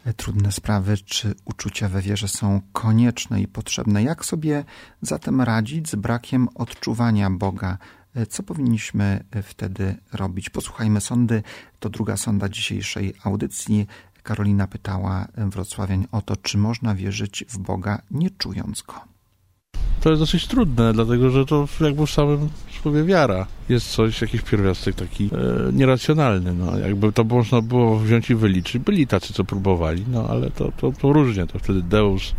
trudne sprawy, czy uczucia we wierze są konieczne i potrzebne. Jak sobie zatem radzić z brakiem odczuwania Boga? Co powinniśmy wtedy robić? Posłuchajmy sondy. To druga sonda dzisiejszej audycji. Karolina pytała wrocławian o to, czy można wierzyć w Boga, nie czując Go. To jest dosyć trudne, dlatego że to jakby w samym słowie wiara jest coś, jakiś pierwiastek taki e, nieracjonalny. No, jakby to można było wziąć i wyliczyć. Byli tacy, co próbowali, no ale to, to, to różnie. To wtedy Deus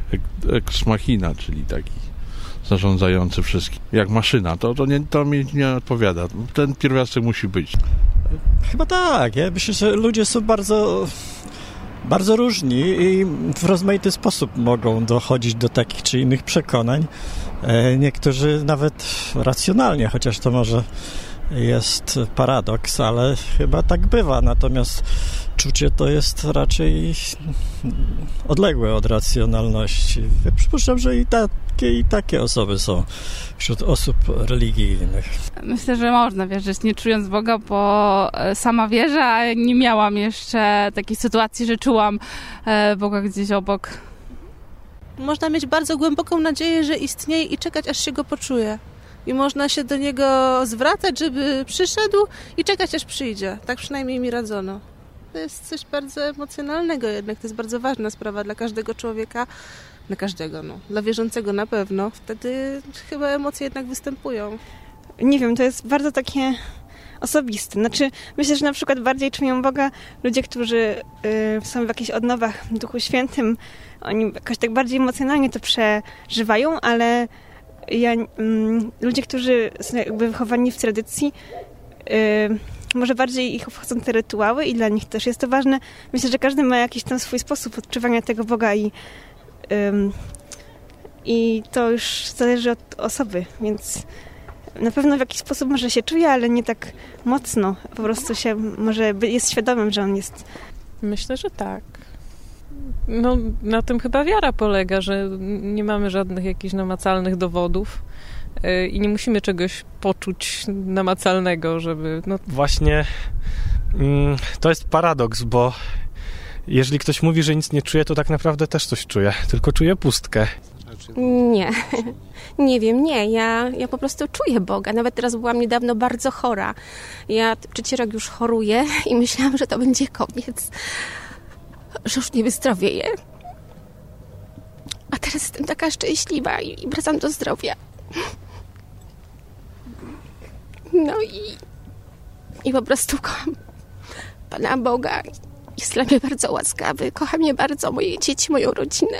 ex machina, czyli taki zarządzający wszystkim. Jak maszyna. To, to, nie, to mi nie odpowiada. Ten pierwiastek musi być. Chyba tak. Ja myślę, że ludzie są bardzo... bardzo różni i w rozmaity sposób mogą dochodzić do takich czy innych przekonań. Niektórzy nawet racjonalnie, chociaż to może jest paradoks, ale chyba tak bywa. Natomiast czucie to jest raczej odległe od racjonalności. Ja przypuszczam, że i takie, i takie osoby są wśród osób religijnych. Myślę, że można wierzyć, nie czując Boga, bo sama wierzę, a nie miałam jeszcze takiej sytuacji, że czułam Boga gdzieś obok. Można mieć bardzo głęboką nadzieję, że istnieje i czekać, aż się Go poczuje. I można się do Niego zwracać, żeby przyszedł i czekać, aż przyjdzie. Tak przynajmniej mi radzono. To jest coś bardzo emocjonalnego jednak. To jest bardzo ważna sprawa dla każdego człowieka. Dla każdego, no. Dla wierzącego na pewno. Wtedy chyba emocje jednak występują. Nie wiem, to jest bardzo takie osobiste. Znaczy, myślę, że na przykład bardziej czują Boga ludzie, którzy y, są w jakichś odnowach w Duchu Świętym. Oni jakoś tak bardziej emocjonalnie to przeżywają, ale ja, y, ludzie, którzy są jakby wychowani w tradycji, y, może bardziej ich obchodzą te rytuały i dla nich też jest to ważne. Myślę, że każdy ma jakiś tam swój sposób odczuwania tego Boga i, ym, i to już zależy od osoby, więc na pewno w jakiś sposób może się czuje, ale nie tak mocno. Po prostu się może jest świadomym, że on jest. Myślę, że tak. No, na tym chyba wiara polega, że nie mamy żadnych jakichś namacalnych dowodów i nie musimy czegoś poczuć namacalnego, żeby... No... Właśnie mm, to jest paradoks, bo jeżeli ktoś mówi, że nic nie czuje, to tak naprawdę też coś czuje, tylko czuje pustkę. Nie, nie wiem, nie. Ja, ja po prostu czuję Boga. Nawet teraz byłam niedawno bardzo chora. Ja trzeci rok już choruję i myślałam, że to będzie koniec, że już nie wyzdrowieję. A teraz jestem taka szczęśliwa i, i wracam do zdrowia. No i, i po prostu kocham Pana Boga. Jest dla mnie bardzo łaskawy. Kocha mnie bardzo, moje dzieci, moją rodzinę.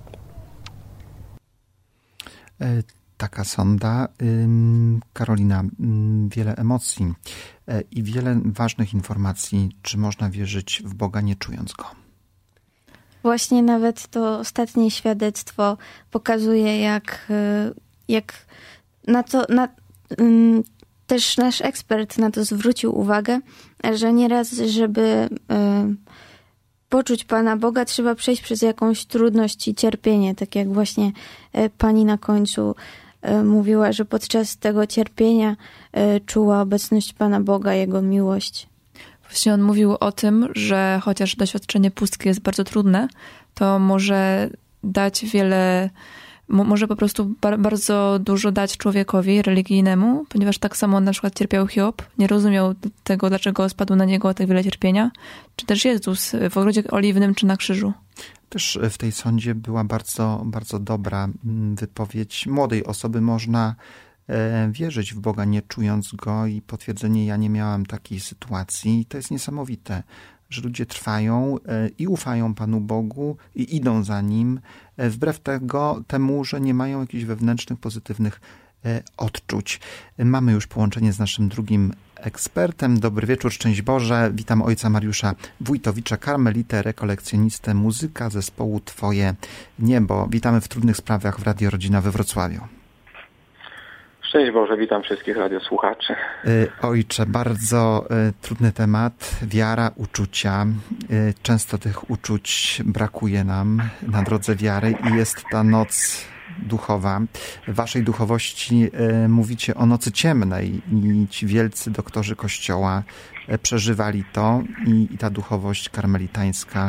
Taka sonda. Karolina, wiele emocji i wiele ważnych informacji. Czy można wierzyć w Boga, nie czując Go? Właśnie nawet to ostatnie świadectwo pokazuje, jak, jak na to, na, też nasz ekspert na to zwrócił uwagę, że nieraz, żeby poczuć Pana Boga, trzeba przejść przez jakąś trudność i cierpienie. Tak jak właśnie pani na końcu mówiła, że podczas tego cierpienia czuła obecność Pana Boga, Jego miłość. Właśnie on mówił o tym, że chociaż doświadczenie pustki jest bardzo trudne, to może dać wiele, może po prostu bardzo dużo dać człowiekowi religijnemu, ponieważ tak samo na przykład cierpiał Hiob, nie rozumiał tego, dlaczego spadło na niego tak wiele cierpienia, czy też Jezus w ogrodzie oliwnym, czy na krzyżu. Też w tej sądzie była bardzo, bardzo dobra wypowiedź młodej osoby. Można wierzyć w Boga, nie czując Go, i potwierdzenie: ja nie miałam takiej sytuacji. I to jest niesamowite, że ludzie trwają i ufają Panu Bogu i idą za Nim, wbrew tego, temu, że nie mają jakichś wewnętrznych, pozytywnych odczuć. Mamy już połączenie z naszym drugim ekspertem. Dobry wieczór, szczęść Boże. Witam ojca Mariusza Wójtowicza, karmelitę, rekolekcjonistę, muzyka zespołu Twoje Niebo. Witamy w Trudnych Sprawach w Radio Rodzina we Wrocławiu. Szczęść Boże, witam wszystkich radiosłuchaczy. Ojcze, bardzo trudny temat, wiara, uczucia. Często tych uczuć brakuje nam na drodze wiary i jest ta noc duchowa. W waszej duchowości mówicie o nocy ciemnej i ci wielcy doktorzy Kościoła przeżywali to i, i ta duchowość karmelitańska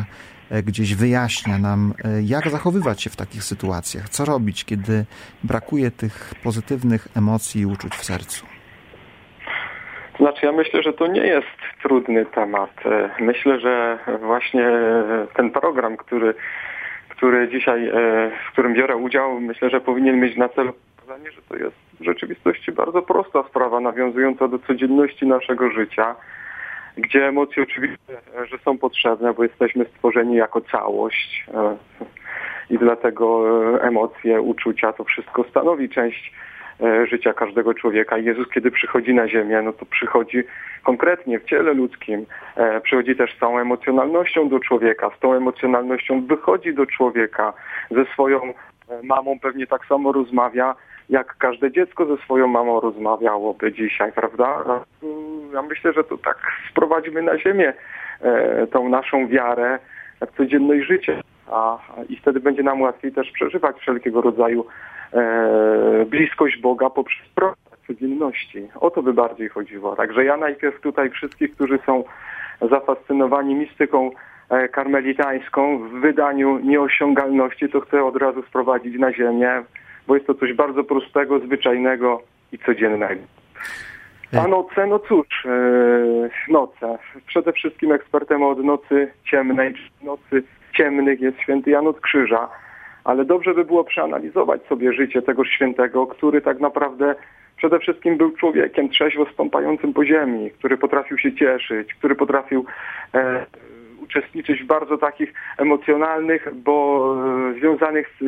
gdzieś wyjaśnia nam, jak zachowywać się w takich sytuacjach, co robić, kiedy brakuje tych pozytywnych emocji i uczuć w sercu. Znaczy ja myślę, że to nie jest trudny temat. Myślę, że właśnie ten program, który, który dzisiaj, w którym biorę udział, myślę, że powinien mieć na celu pokazanie, że to jest w rzeczywistości bardzo prosta sprawa, nawiązująca do codzienności naszego życia, gdzie emocje oczywiście, że są potrzebne, bo jesteśmy stworzeni jako całość i dlatego emocje, uczucia, to wszystko stanowi część życia każdego człowieka. I Jezus, kiedy przychodzi na ziemię, no to przychodzi konkretnie w ciele ludzkim, przychodzi też z całą emocjonalnością do człowieka, z tą emocjonalnością wychodzi do człowieka, ze swoją mamą pewnie tak samo rozmawia, jak każde dziecko ze swoją mamą rozmawiałoby dzisiaj, prawda? Ja myślę, że to tak sprowadzimy na ziemię tą naszą wiarę w codzienność życia, a i wtedy będzie nam łatwiej też przeżywać wszelkiego rodzaju e, bliskość Boga poprzez proces codzienności. O to by bardziej chodziło. Także ja najpierw tutaj wszystkich, którzy są zafascynowani mistyką e, karmelitańską w wydaniu nieosiągalności, to chcę od razu sprowadzić na ziemię, bo jest to coś bardzo prostego, zwyczajnego i codziennego. A noce, no cóż, yy, noce. Przede wszystkim ekspertem od nocy ciemnej, czy nocy ciemnych jest święty Jan od Krzyża, ale dobrze by było przeanalizować sobie życie tego świętego, który tak naprawdę przede wszystkim był człowiekiem trzeźwo stąpającym po ziemi, który potrafił się cieszyć, który potrafił e, uczestniczyć w bardzo takich emocjonalnych, bo e, związanych z,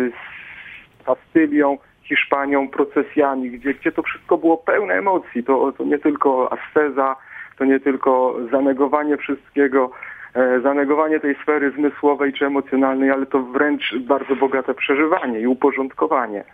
z Kastylią, Hiszpanią, procesjami, gdzie, gdzie to wszystko było pełne emocji. To, to nie tylko asceza, to nie tylko zanegowanie wszystkiego, e, zanegowanie tej sfery zmysłowej czy emocjonalnej, ale to wręcz bardzo bogate przeżywanie i uporządkowanie.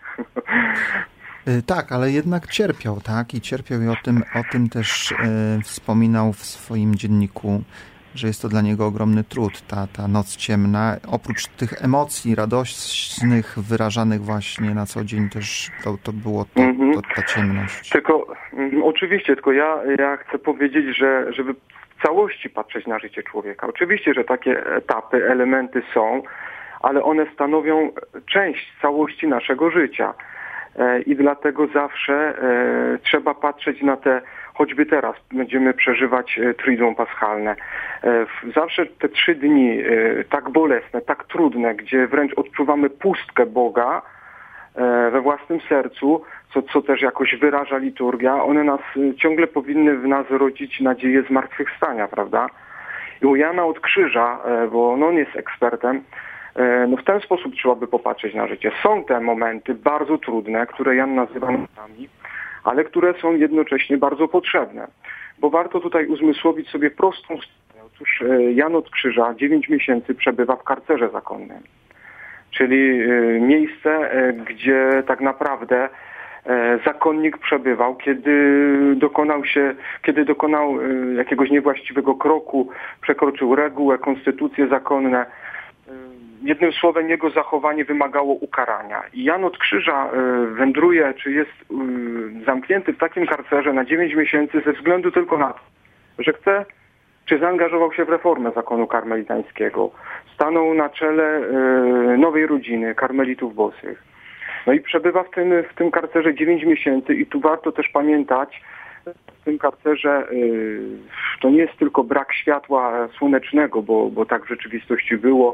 Tak, ale jednak cierpiał, tak? I cierpiał i o tym, o tym też e, wspominał w swoim dzienniku, że jest to dla niego ogromny trud, ta, ta noc ciemna. Oprócz tych emocji radosnych, wyrażanych właśnie na co dzień też to, to było to, to, ta ciemność. Tylko mm, oczywiście, tylko ja, ja chcę powiedzieć, że żeby w całości patrzeć na życie człowieka. Oczywiście, że takie etapy, elementy są, ale one stanowią część całości naszego życia. E, I dlatego zawsze e, trzeba patrzeć na te, choćby teraz będziemy przeżywać Triduum Paschalne. Zawsze te trzy dni tak bolesne, tak trudne, gdzie wręcz odczuwamy pustkę Boga we własnym sercu, co, co też jakoś wyraża liturgia, one nas ciągle powinny w nas rodzić nadzieję zmartwychwstania, prawda? I u Jana od Krzyża, bo on jest ekspertem, no w ten sposób trzeba by popatrzeć na życie. Są te momenty bardzo trudne, które Jan nazywa nocami, ale które są jednocześnie bardzo potrzebne. Bo warto tutaj uzmysłowić sobie prostą sprawę. Otóż Jan od Krzyża dziewięć miesięcy przebywa w karcerze zakonnym. Czyli miejsce, gdzie tak naprawdę zakonnik przebywał, kiedy dokonał się, kiedy dokonał jakiegoś niewłaściwego kroku, przekroczył regułę, konstytucje zakonne. Jednym słowem, jego zachowanie wymagało ukarania. I Jan od Krzyża wędruje, czy jest zamknięty w takim karcerze na dziewięć miesięcy ze względu tylko na to, że chce, czy zaangażował się w reformę zakonu karmelitańskiego. Stanął na czele nowej rodziny karmelitów bosych. No i przebywa w tym, w tym karcerze dziewięć miesięcy i tu warto też pamiętać, w tym karcerze to nie jest tylko brak światła słonecznego, bo, bo tak w rzeczywistości było,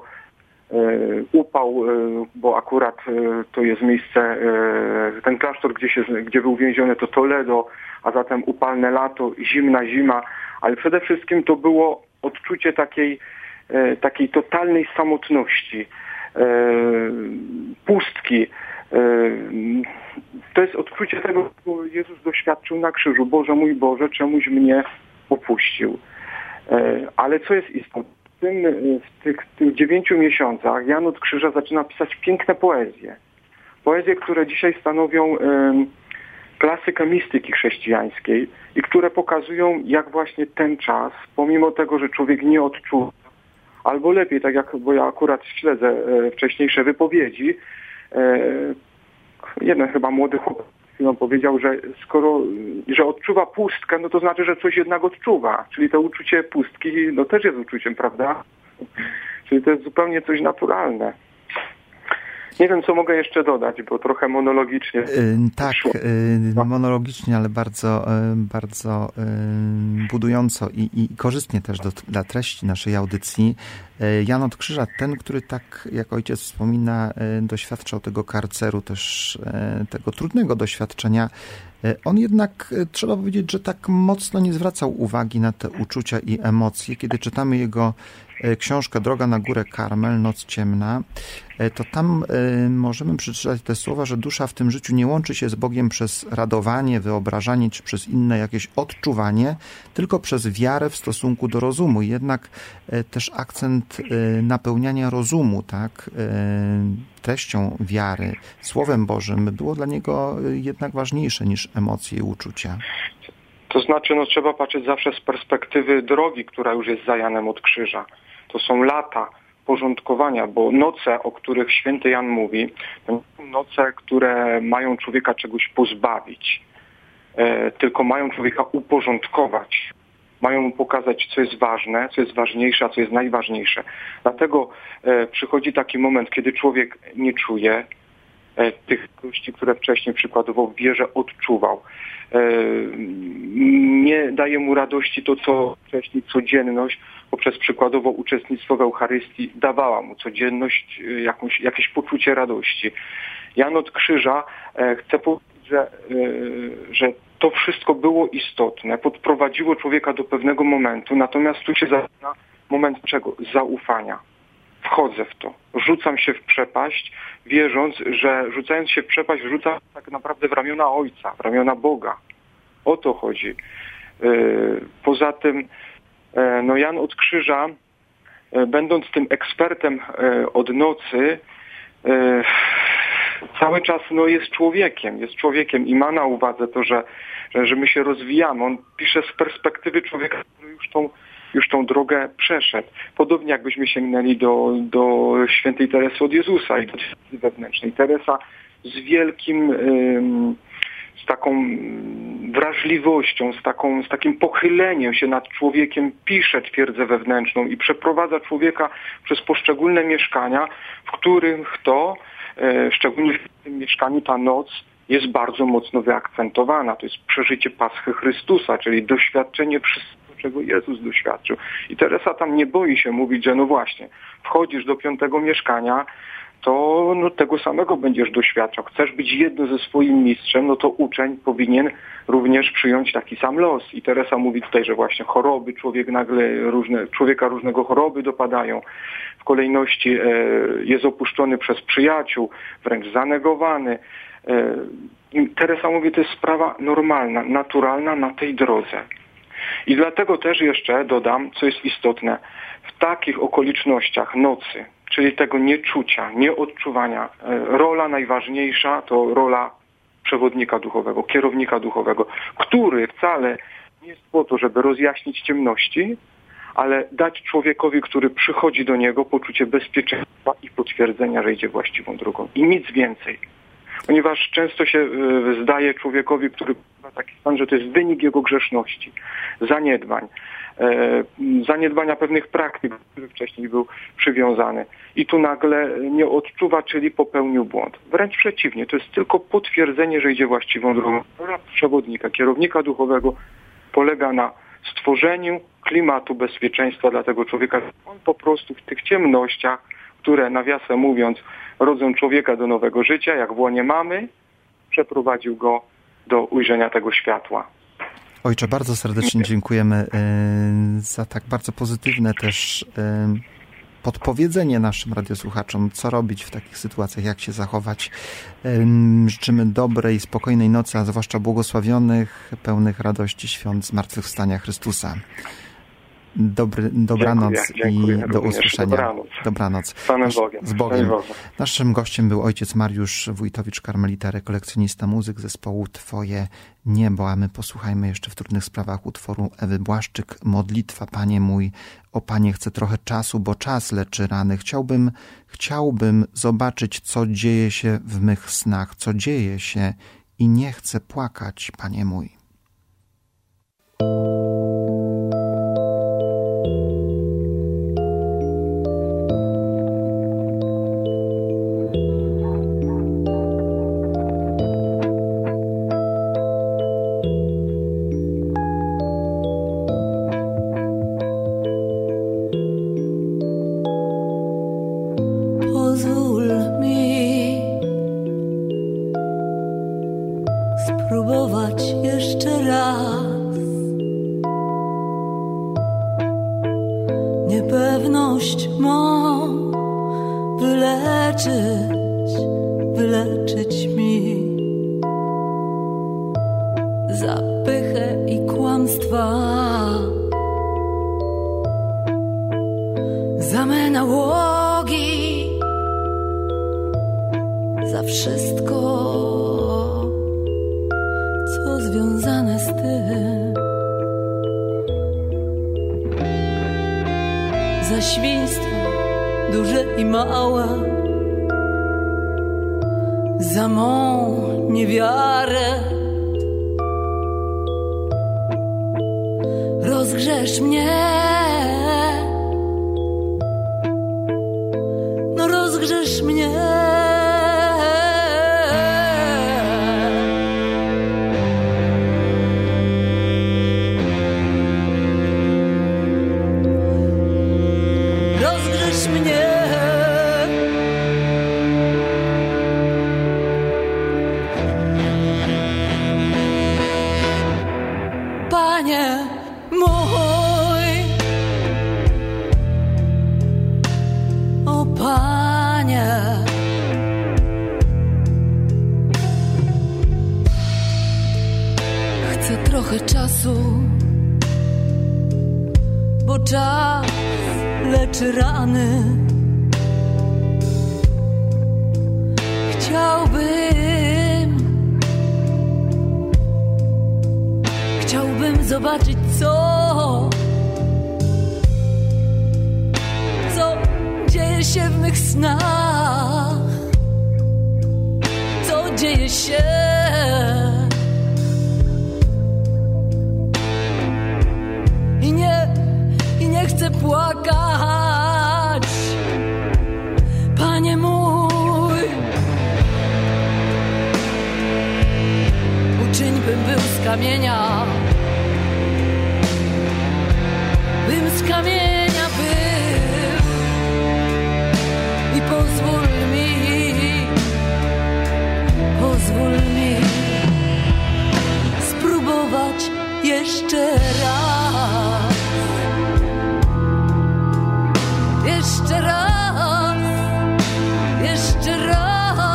upał, bo akurat to jest miejsce, ten klasztor, gdzie, się, gdzie był więziony, to Toledo, a zatem upalne lato, zimna zima, ale przede wszystkim to było odczucie takiej, takiej totalnej samotności, pustki. To jest odczucie tego, co Jezus doświadczył na krzyżu. Boże mój Boże, czemuś mnie opuścił. Ale co jest istotne? W, tym, w tych, tych dziewięciu miesiącach Jan od Krzyża zaczyna pisać piękne poezje. Poezje, które dzisiaj stanowią um, klasykę mistyki chrześcijańskiej i które pokazują, jak właśnie ten czas, pomimo tego, że człowiek nie odczuwa, albo lepiej, tak jak, bo ja akurat śledzę e, wcześniejsze wypowiedzi, e, jeden chyba młody chłopak chwilą powiedział, że skoro, że odczuwa pustkę, no to znaczy, że coś jednak odczuwa. Czyli to uczucie pustki, no też jest uczuciem, prawda? Czyli to jest zupełnie coś naturalne. Nie wiem, co mogę jeszcze dodać, bo trochę monologicznie. Yy, tak, yy, monologicznie, ale bardzo, yy, bardzo yy, budująco i, i korzystnie też do, dla treści naszej audycji. Yy, Jan od Krzyża, ten, który tak, jak ojciec wspomina, yy, doświadczał tego karceru, też yy, tego trudnego doświadczenia, yy, on jednak, yy, trzeba powiedzieć, że tak mocno nie zwracał uwagi na te uczucia i emocje. Kiedy czytamy jego książkę Droga na górę Karmel, Noc ciemna, to tam możemy przeczytać te słowa, że dusza w tym życiu nie łączy się z Bogiem przez radowanie, wyobrażanie, czy przez inne jakieś odczuwanie, tylko przez wiarę w stosunku do rozumu. Jednak też akcent napełniania rozumu, tak, treścią wiary, Słowem Bożym, było dla niego jednak ważniejsze niż emocje i uczucia. To znaczy, no trzeba patrzeć zawsze z perspektywy drogi, która już jest za Janem od Krzyża. To są lata porządkowania, bo noce, o których święty Jan mówi, to nie są noce, które mają człowieka czegoś pozbawić, e, tylko mają człowieka uporządkować. Mają mu pokazać, co jest ważne, co jest ważniejsze, a co jest najważniejsze. Dlatego e, przychodzi taki moment, kiedy człowiek nie czuje e, tych gości, które wcześniej przykładowo w wierze odczuwał. Nie daje mu radości to, co wcześniej codzienność poprzez przykładowo uczestnictwo w Eucharystii dawała mu codzienność, jakąś, jakieś poczucie radości. Jan od Krzyża chce powiedzieć, że, że to wszystko było istotne, podprowadziło człowieka do pewnego momentu, natomiast tu się zaczyna moment czego? Zaufania. Wchodzę w to, rzucam się w przepaść, wierząc, że rzucając się w przepaść, rzucam tak naprawdę w ramiona Ojca, w ramiona Boga. O to chodzi. Poza tym, no Jan od Krzyża, będąc tym ekspertem od nocy, cały czas no, jest człowiekiem, jest człowiekiem i ma na uwadze to, że, że, że my się rozwijamy. On pisze z perspektywy człowieka, który już tą już tą drogę przeszedł. Podobnie jakbyśmy sięgnęli do, do świętej Teresy od Jezusa i do twierdzy wewnętrznej. Teresa z wielkim, z taką wrażliwością, z, taką, z takim pochyleniem się nad człowiekiem pisze twierdzę wewnętrzną i przeprowadza człowieka przez poszczególne mieszkania, w których to, szczególnie w tym mieszkaniu ta noc jest bardzo mocno wyakcentowana. To jest przeżycie Paschy Chrystusa, czyli doświadczenie wszystkiego, czego Jezus doświadczył. I Teresa tam nie boi się mówić, że no właśnie, wchodzisz do piątego mieszkania, to no, tego samego będziesz doświadczał. Chcesz być jedno ze swoim mistrzem, no to uczeń powinien również przyjąć taki sam los. I Teresa mówi tutaj, że właśnie choroby, człowiek nagle różne, człowieka różnego choroby dopadają. W kolejności e, jest opuszczony przez przyjaciół, wręcz zanegowany. E, Teresa mówi, to jest sprawa normalna, naturalna na tej drodze. I dlatego też jeszcze dodam, co jest istotne, w takich okolicznościach nocy, czyli tego nieczucia, nieodczuwania, rola najważniejsza to rola przewodnika duchowego, kierownika duchowego, który wcale nie jest po to, żeby rozjaśnić ciemności, ale dać człowiekowi, który przychodzi do niego, poczucie bezpieczeństwa i potwierdzenia, że idzie właściwą drogą. I nic więcej. Ponieważ często się zdaje człowiekowi, który ma taki stan, że to jest wynik jego grzeszności, zaniedbań, e, zaniedbania pewnych praktyk, do których wcześniej był przywiązany. I tu nagle nie odczuwa, czyli popełnił błąd. Wręcz przeciwnie, to jest tylko potwierdzenie, że idzie właściwą drogą. Rola przewodnika, kierownika duchowego polega na stworzeniu klimatu bezpieczeństwa dla tego człowieka. On po prostu w tych ciemnościach, które nawiasem mówiąc rodzą człowieka do nowego życia, jak w łonie mamy, przeprowadził go do ujrzenia tego światła. Ojcze, bardzo serdecznie dziękujemy za tak bardzo pozytywne też podpowiedzenie naszym radiosłuchaczom, co robić w takich sytuacjach, jak się zachować. Życzymy dobrej, spokojnej nocy, a zwłaszcza błogosławionych, pełnych radości świąt Zmartwychwstania Chrystusa. Dobry, dobranoc dziękuję, dziękuję, i do usłyszenia. Dobranoc. Dobranoc. Z Panem Bogiem. Z Bogiem. Naszym gościem był ojciec Mariusz Wójtowicz, karmelita, rekolekcjonista muzyk zespołu Twoje Niebo, a my posłuchajmy jeszcze w trudnych sprawach utworu Ewy Błaszczyk, Modlitwa, Panie mój, o Panie, chcę trochę czasu, bo czas leczy rany. Chciałbym, chciałbym zobaczyć, co dzieje się w mych snach, co dzieje się i nie chcę płakać, Panie mój. miłość mą wyleczyć, wyleczyć mi zapychę i kłamstwa, za me nałogi, za wszystko, co związane z tym, za świństwo duże i małe, za mą niewiarę. Rozgrzesz mnie, no rozgrzesz mnie. Rozgrzesz mnie. Panie mój, o Panie, chcę trochę czasu, bo czas leczy rany. Chciałbym, chciałbym zobaczyć, co, co dzieje się w mych snach, co dzieje się. I nie, i nie chcę płakać, Panie mój. Uczyń, bym był z kamienia, bym z kamienia był, i pozwól mi, pozwól mi spróbować jeszcze raz, jeszcze raz, jeszcze raz.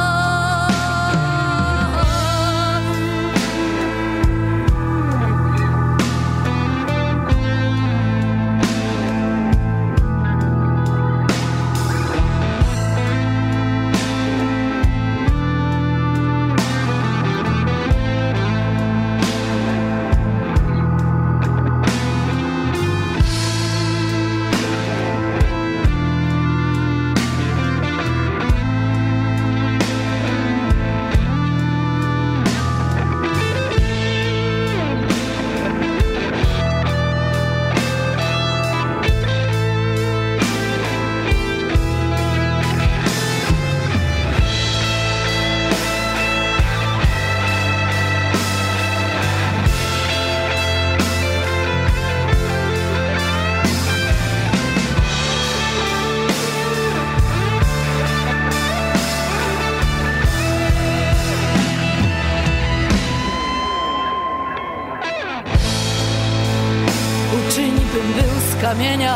Kamienia,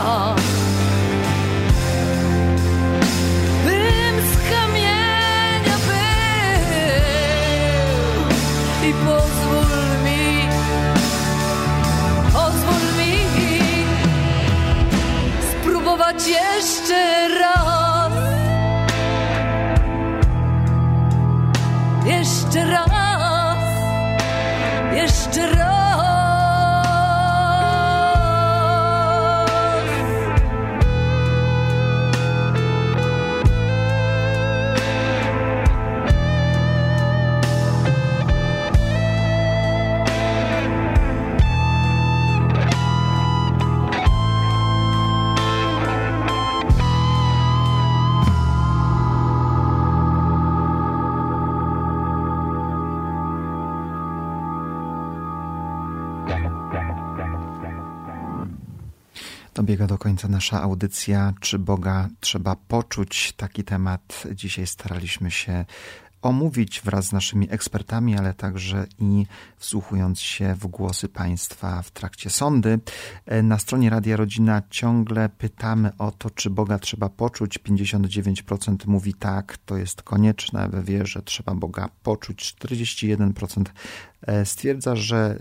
bym z kamienia był, i pozwól mi, pozwól mi spróbować jeszcze raz, jeszcze raz, jeszcze raz. Dobiega do końca nasza audycja. Czy Boga trzeba poczuć? Taki temat dzisiaj staraliśmy się omówić wraz z naszymi ekspertami, ale także i wsłuchując się w głosy Państwa w trakcie sądy. Na stronie Radia Rodzina ciągle pytamy o to, czy Boga trzeba poczuć. pięćdziesiąt dziewięć procent mówi tak, to jest konieczne we wierze, trzeba Boga poczuć. czterdzieści jeden procent stwierdza, że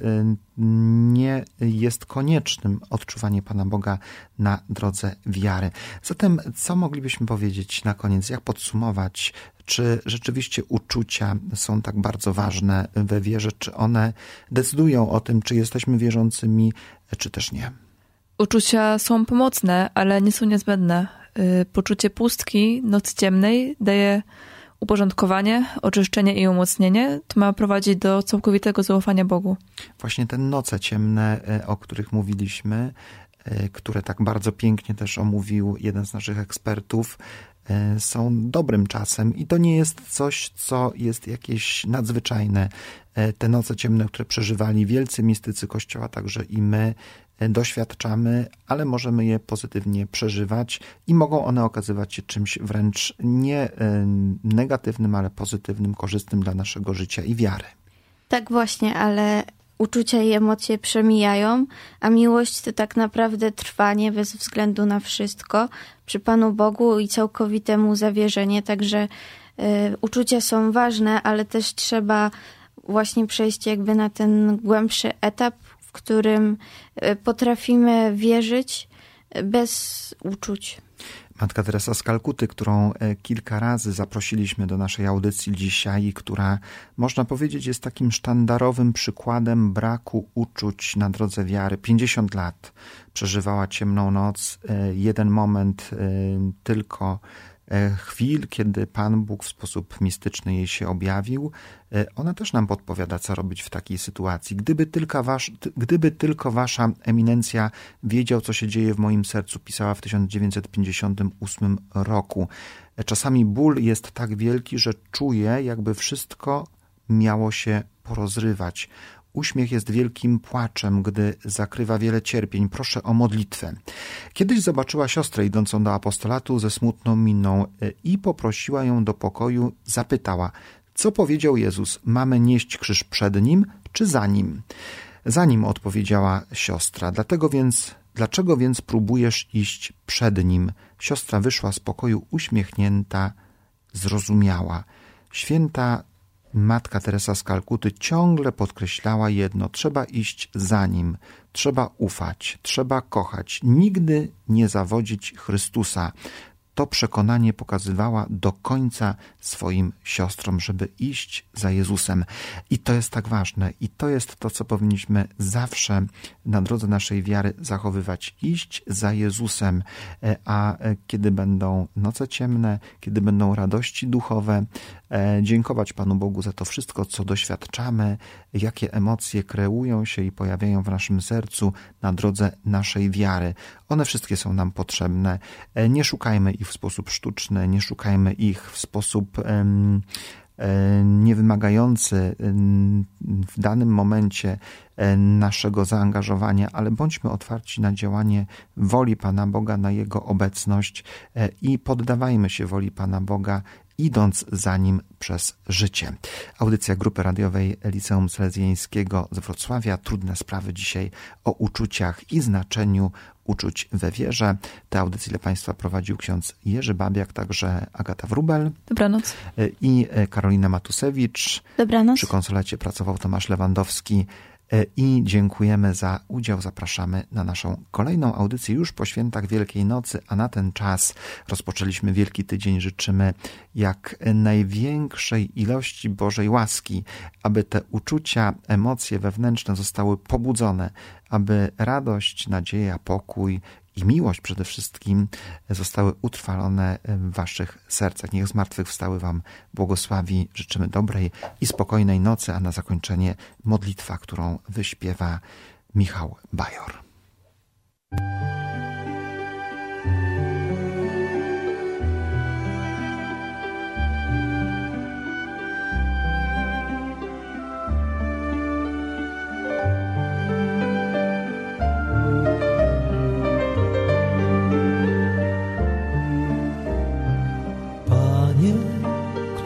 nie jest koniecznym odczuwanie Pana Boga na drodze wiary. Zatem co moglibyśmy powiedzieć na koniec? Jak podsumować? Czy rzeczywiście uczucia są tak bardzo ważne we wierze? Czy one decydują o tym, czy jesteśmy wierzącymi, czy też nie? Uczucia są pomocne, ale nie są niezbędne. Poczucie pustki, nocy ciemnej daje uporządkowanie, oczyszczenie i umocnienie. To ma prowadzić do całkowitego zaufania Bogu. Właśnie te noce ciemne, o których mówiliśmy, które tak bardzo pięknie też omówił jeden z naszych ekspertów, są dobrym czasem i to nie jest coś, co jest jakieś nadzwyczajne. Te noce ciemne, które przeżywali wielcy mistycy Kościoła, także i my doświadczamy, ale możemy je pozytywnie przeżywać i mogą one okazywać się czymś wręcz nie negatywnym, ale pozytywnym, korzystnym dla naszego życia i wiary. Tak właśnie, ale uczucia i emocje przemijają, a miłość to tak naprawdę trwanie bez względu na wszystko przy Panu Bogu i całkowitemu zawierzenie. Także y, uczucia są ważne, ale też trzeba właśnie przejść jakby na ten głębszy etap, w którym y, potrafimy wierzyć bez uczuć. Matka Teresa z Kalkuty, którą kilka razy zaprosiliśmy do naszej audycji dzisiaj i która, można powiedzieć, jest takim sztandarowym przykładem braku uczuć na drodze wiary. pięćdziesiąt lat przeżywała ciemną noc, jeden moment tylko chwil, kiedy Pan Bóg w sposób mistyczny jej się objawił. Ona też nam podpowiada, co robić w takiej sytuacji. Gdyby tylko, wasz, gdyby tylko wasza eminencja wiedział, co się dzieje w moim sercu, pisała w tysiąc dziewięćset pięćdziesiątym ósmym roku. Czasami ból jest tak wielki, że czuję, jakby wszystko miało się porozrywać. Uśmiech jest wielkim płaczem, gdy zakrywa wiele cierpień. Proszę o modlitwę. Kiedyś zobaczyła siostrę idącą do apostolatu ze smutną miną i poprosiła ją do pokoju. Zapytała, co powiedział Jezus? Mamy nieść krzyż przed Nim czy za Nim? Za Nim, odpowiedziała siostra. Dlatego więc, dlaczego więc próbujesz iść przed Nim? Siostra wyszła z pokoju uśmiechnięta, zrozumiała. Święta Matka Teresa z Kalkuty ciągle podkreślała jedno, trzeba iść za Nim, trzeba ufać, trzeba kochać, nigdy nie zawodzić Chrystusa. To przekonanie pokazywała do końca swoim siostrom, żeby iść za Jezusem. I to jest tak ważne. I to jest to, co powinniśmy zawsze na drodze naszej wiary zachowywać. Iść za Jezusem. A kiedy będą noce ciemne, kiedy będą radości duchowe, dziękować Panu Bogu za to wszystko, co doświadczamy, jakie emocje kreują się i pojawiają w naszym sercu na drodze naszej wiary. One wszystkie są nam potrzebne. Nie szukajmy ich w sposób sztuczny, nie szukajmy ich w sposób um, niewymagający w danym momencie naszego zaangażowania, ale bądźmy otwarci na działanie woli Pana Boga, na Jego obecność i poddawajmy się woli Pana Boga, idąc za Nim przez życie. Audycja Grupy Radiowej Liceum Salezjańskiego z Wrocławia. Trudne sprawy dzisiaj o uczuciach i znaczeniu uczuć we wierze. Tę audycję dla Państwa prowadził ksiądz Jerzy Babiak, także Agata Wróbel. Dobranoc. I Karolina Matusewicz. Dobranoc. Przy konsulacie pracował Tomasz Lewandowski. I dziękujemy za udział. Zapraszamy na naszą kolejną audycję już po świętach Wielkiej Nocy, a na ten czas rozpoczęliśmy Wielki Tydzień. Życzymy jak największej ilości Bożej łaski, aby te uczucia, emocje wewnętrzne zostały pobudzone, aby radość, nadzieja, pokój i miłość przede wszystkim zostały utrwalone w waszych sercach. Niech zmartwychwstały wam błogosławi. Życzymy dobrej i spokojnej nocy, a na zakończenie modlitwa, którą wyśpiewa Michał Bajor.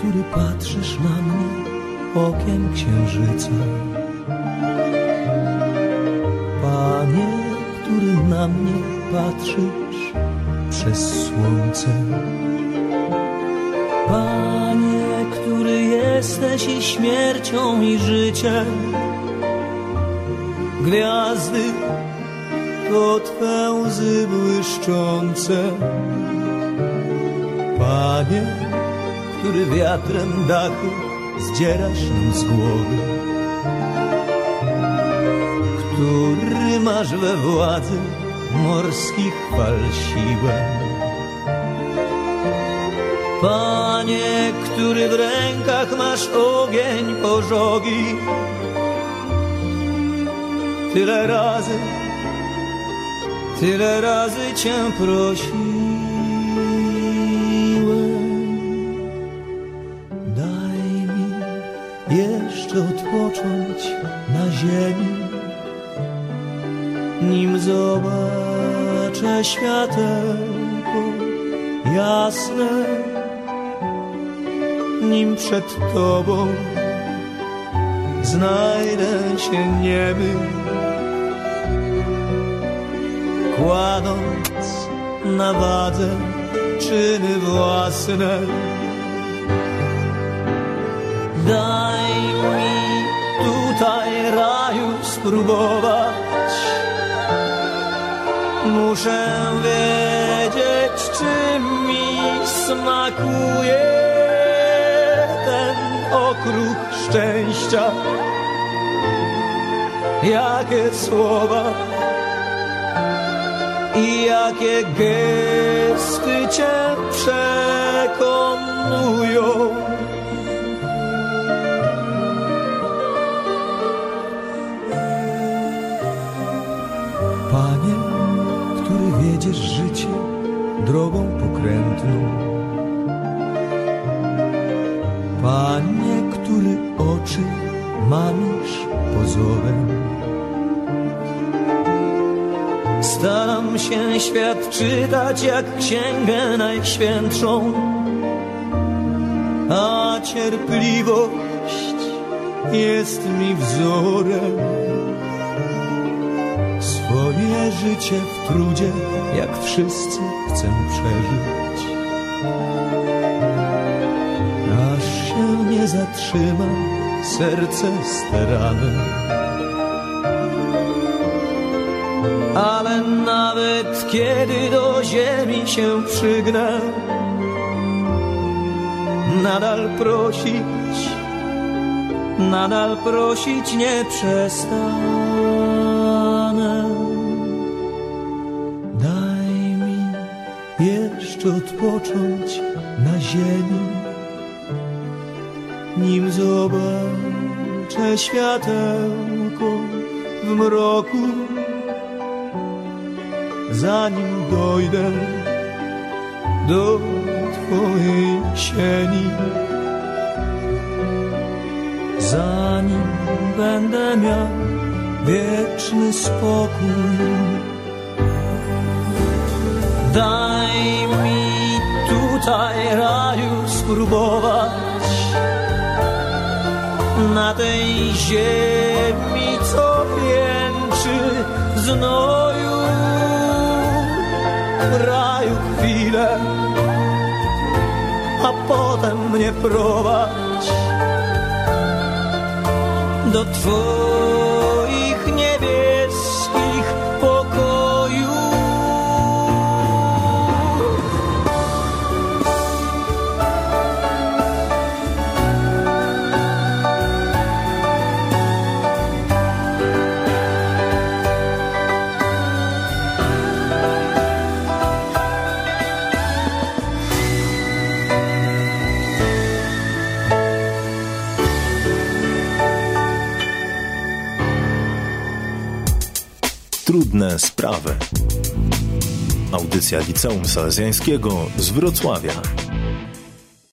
który patrzysz na mnie okiem księżyca. Panie, który na mnie patrzysz przez słońce. Panie, który jesteś i śmiercią i życiem. Gwiazdy to Twe łzy błyszczące. Panie, który wiatrem dachu zdzierasz nam z głowy, który masz we władzy morskich fal siłę. Panie, który w rękach masz ogień pożogi, tyle razy, tyle razy Cię prosiłem. Daj mi jeszcze odpocząć na ziemi, nim zobaczę światełko jasne, nim przed Tobą znajdę się niemy, kładąc na wadze czyny własne. Daj mi tutaj raju spróbować. Muszę wiedzieć, czy mi smakuje ten okruch szczęścia. Jakie słowa i jakie gesty Cię przekonują. Panie, który wiedziesz życie drogą pokrętną. Panie, który oczy mamisz pozorem. Staram się świat czytać jak księgę najświętszą, a cierpliwość jest mi wzorem. Swoje życie w trudzie jak wszyscy chcę przeżyć, aż się nie zatrzyma serce sterane. Ale nawet kiedy do ziemi się przygnę, nadal prosić, nadal prosić nie przestanę. Daj mi jeszcze odpocząć na ziemi, nim zobaczę światełko w mroku. Zanim dojdę do Twojej sieni, zanim będę miał wieczny spokój. Daj mi tutaj raju spróbować, na tej ziemi, co wieńczy znoju. W raju chwilę, a potem mnie prowadź do Twoich niebieskich pokojów. Trudne sprawy. Audycja Liceum Salezjańskiego z Wrocławia.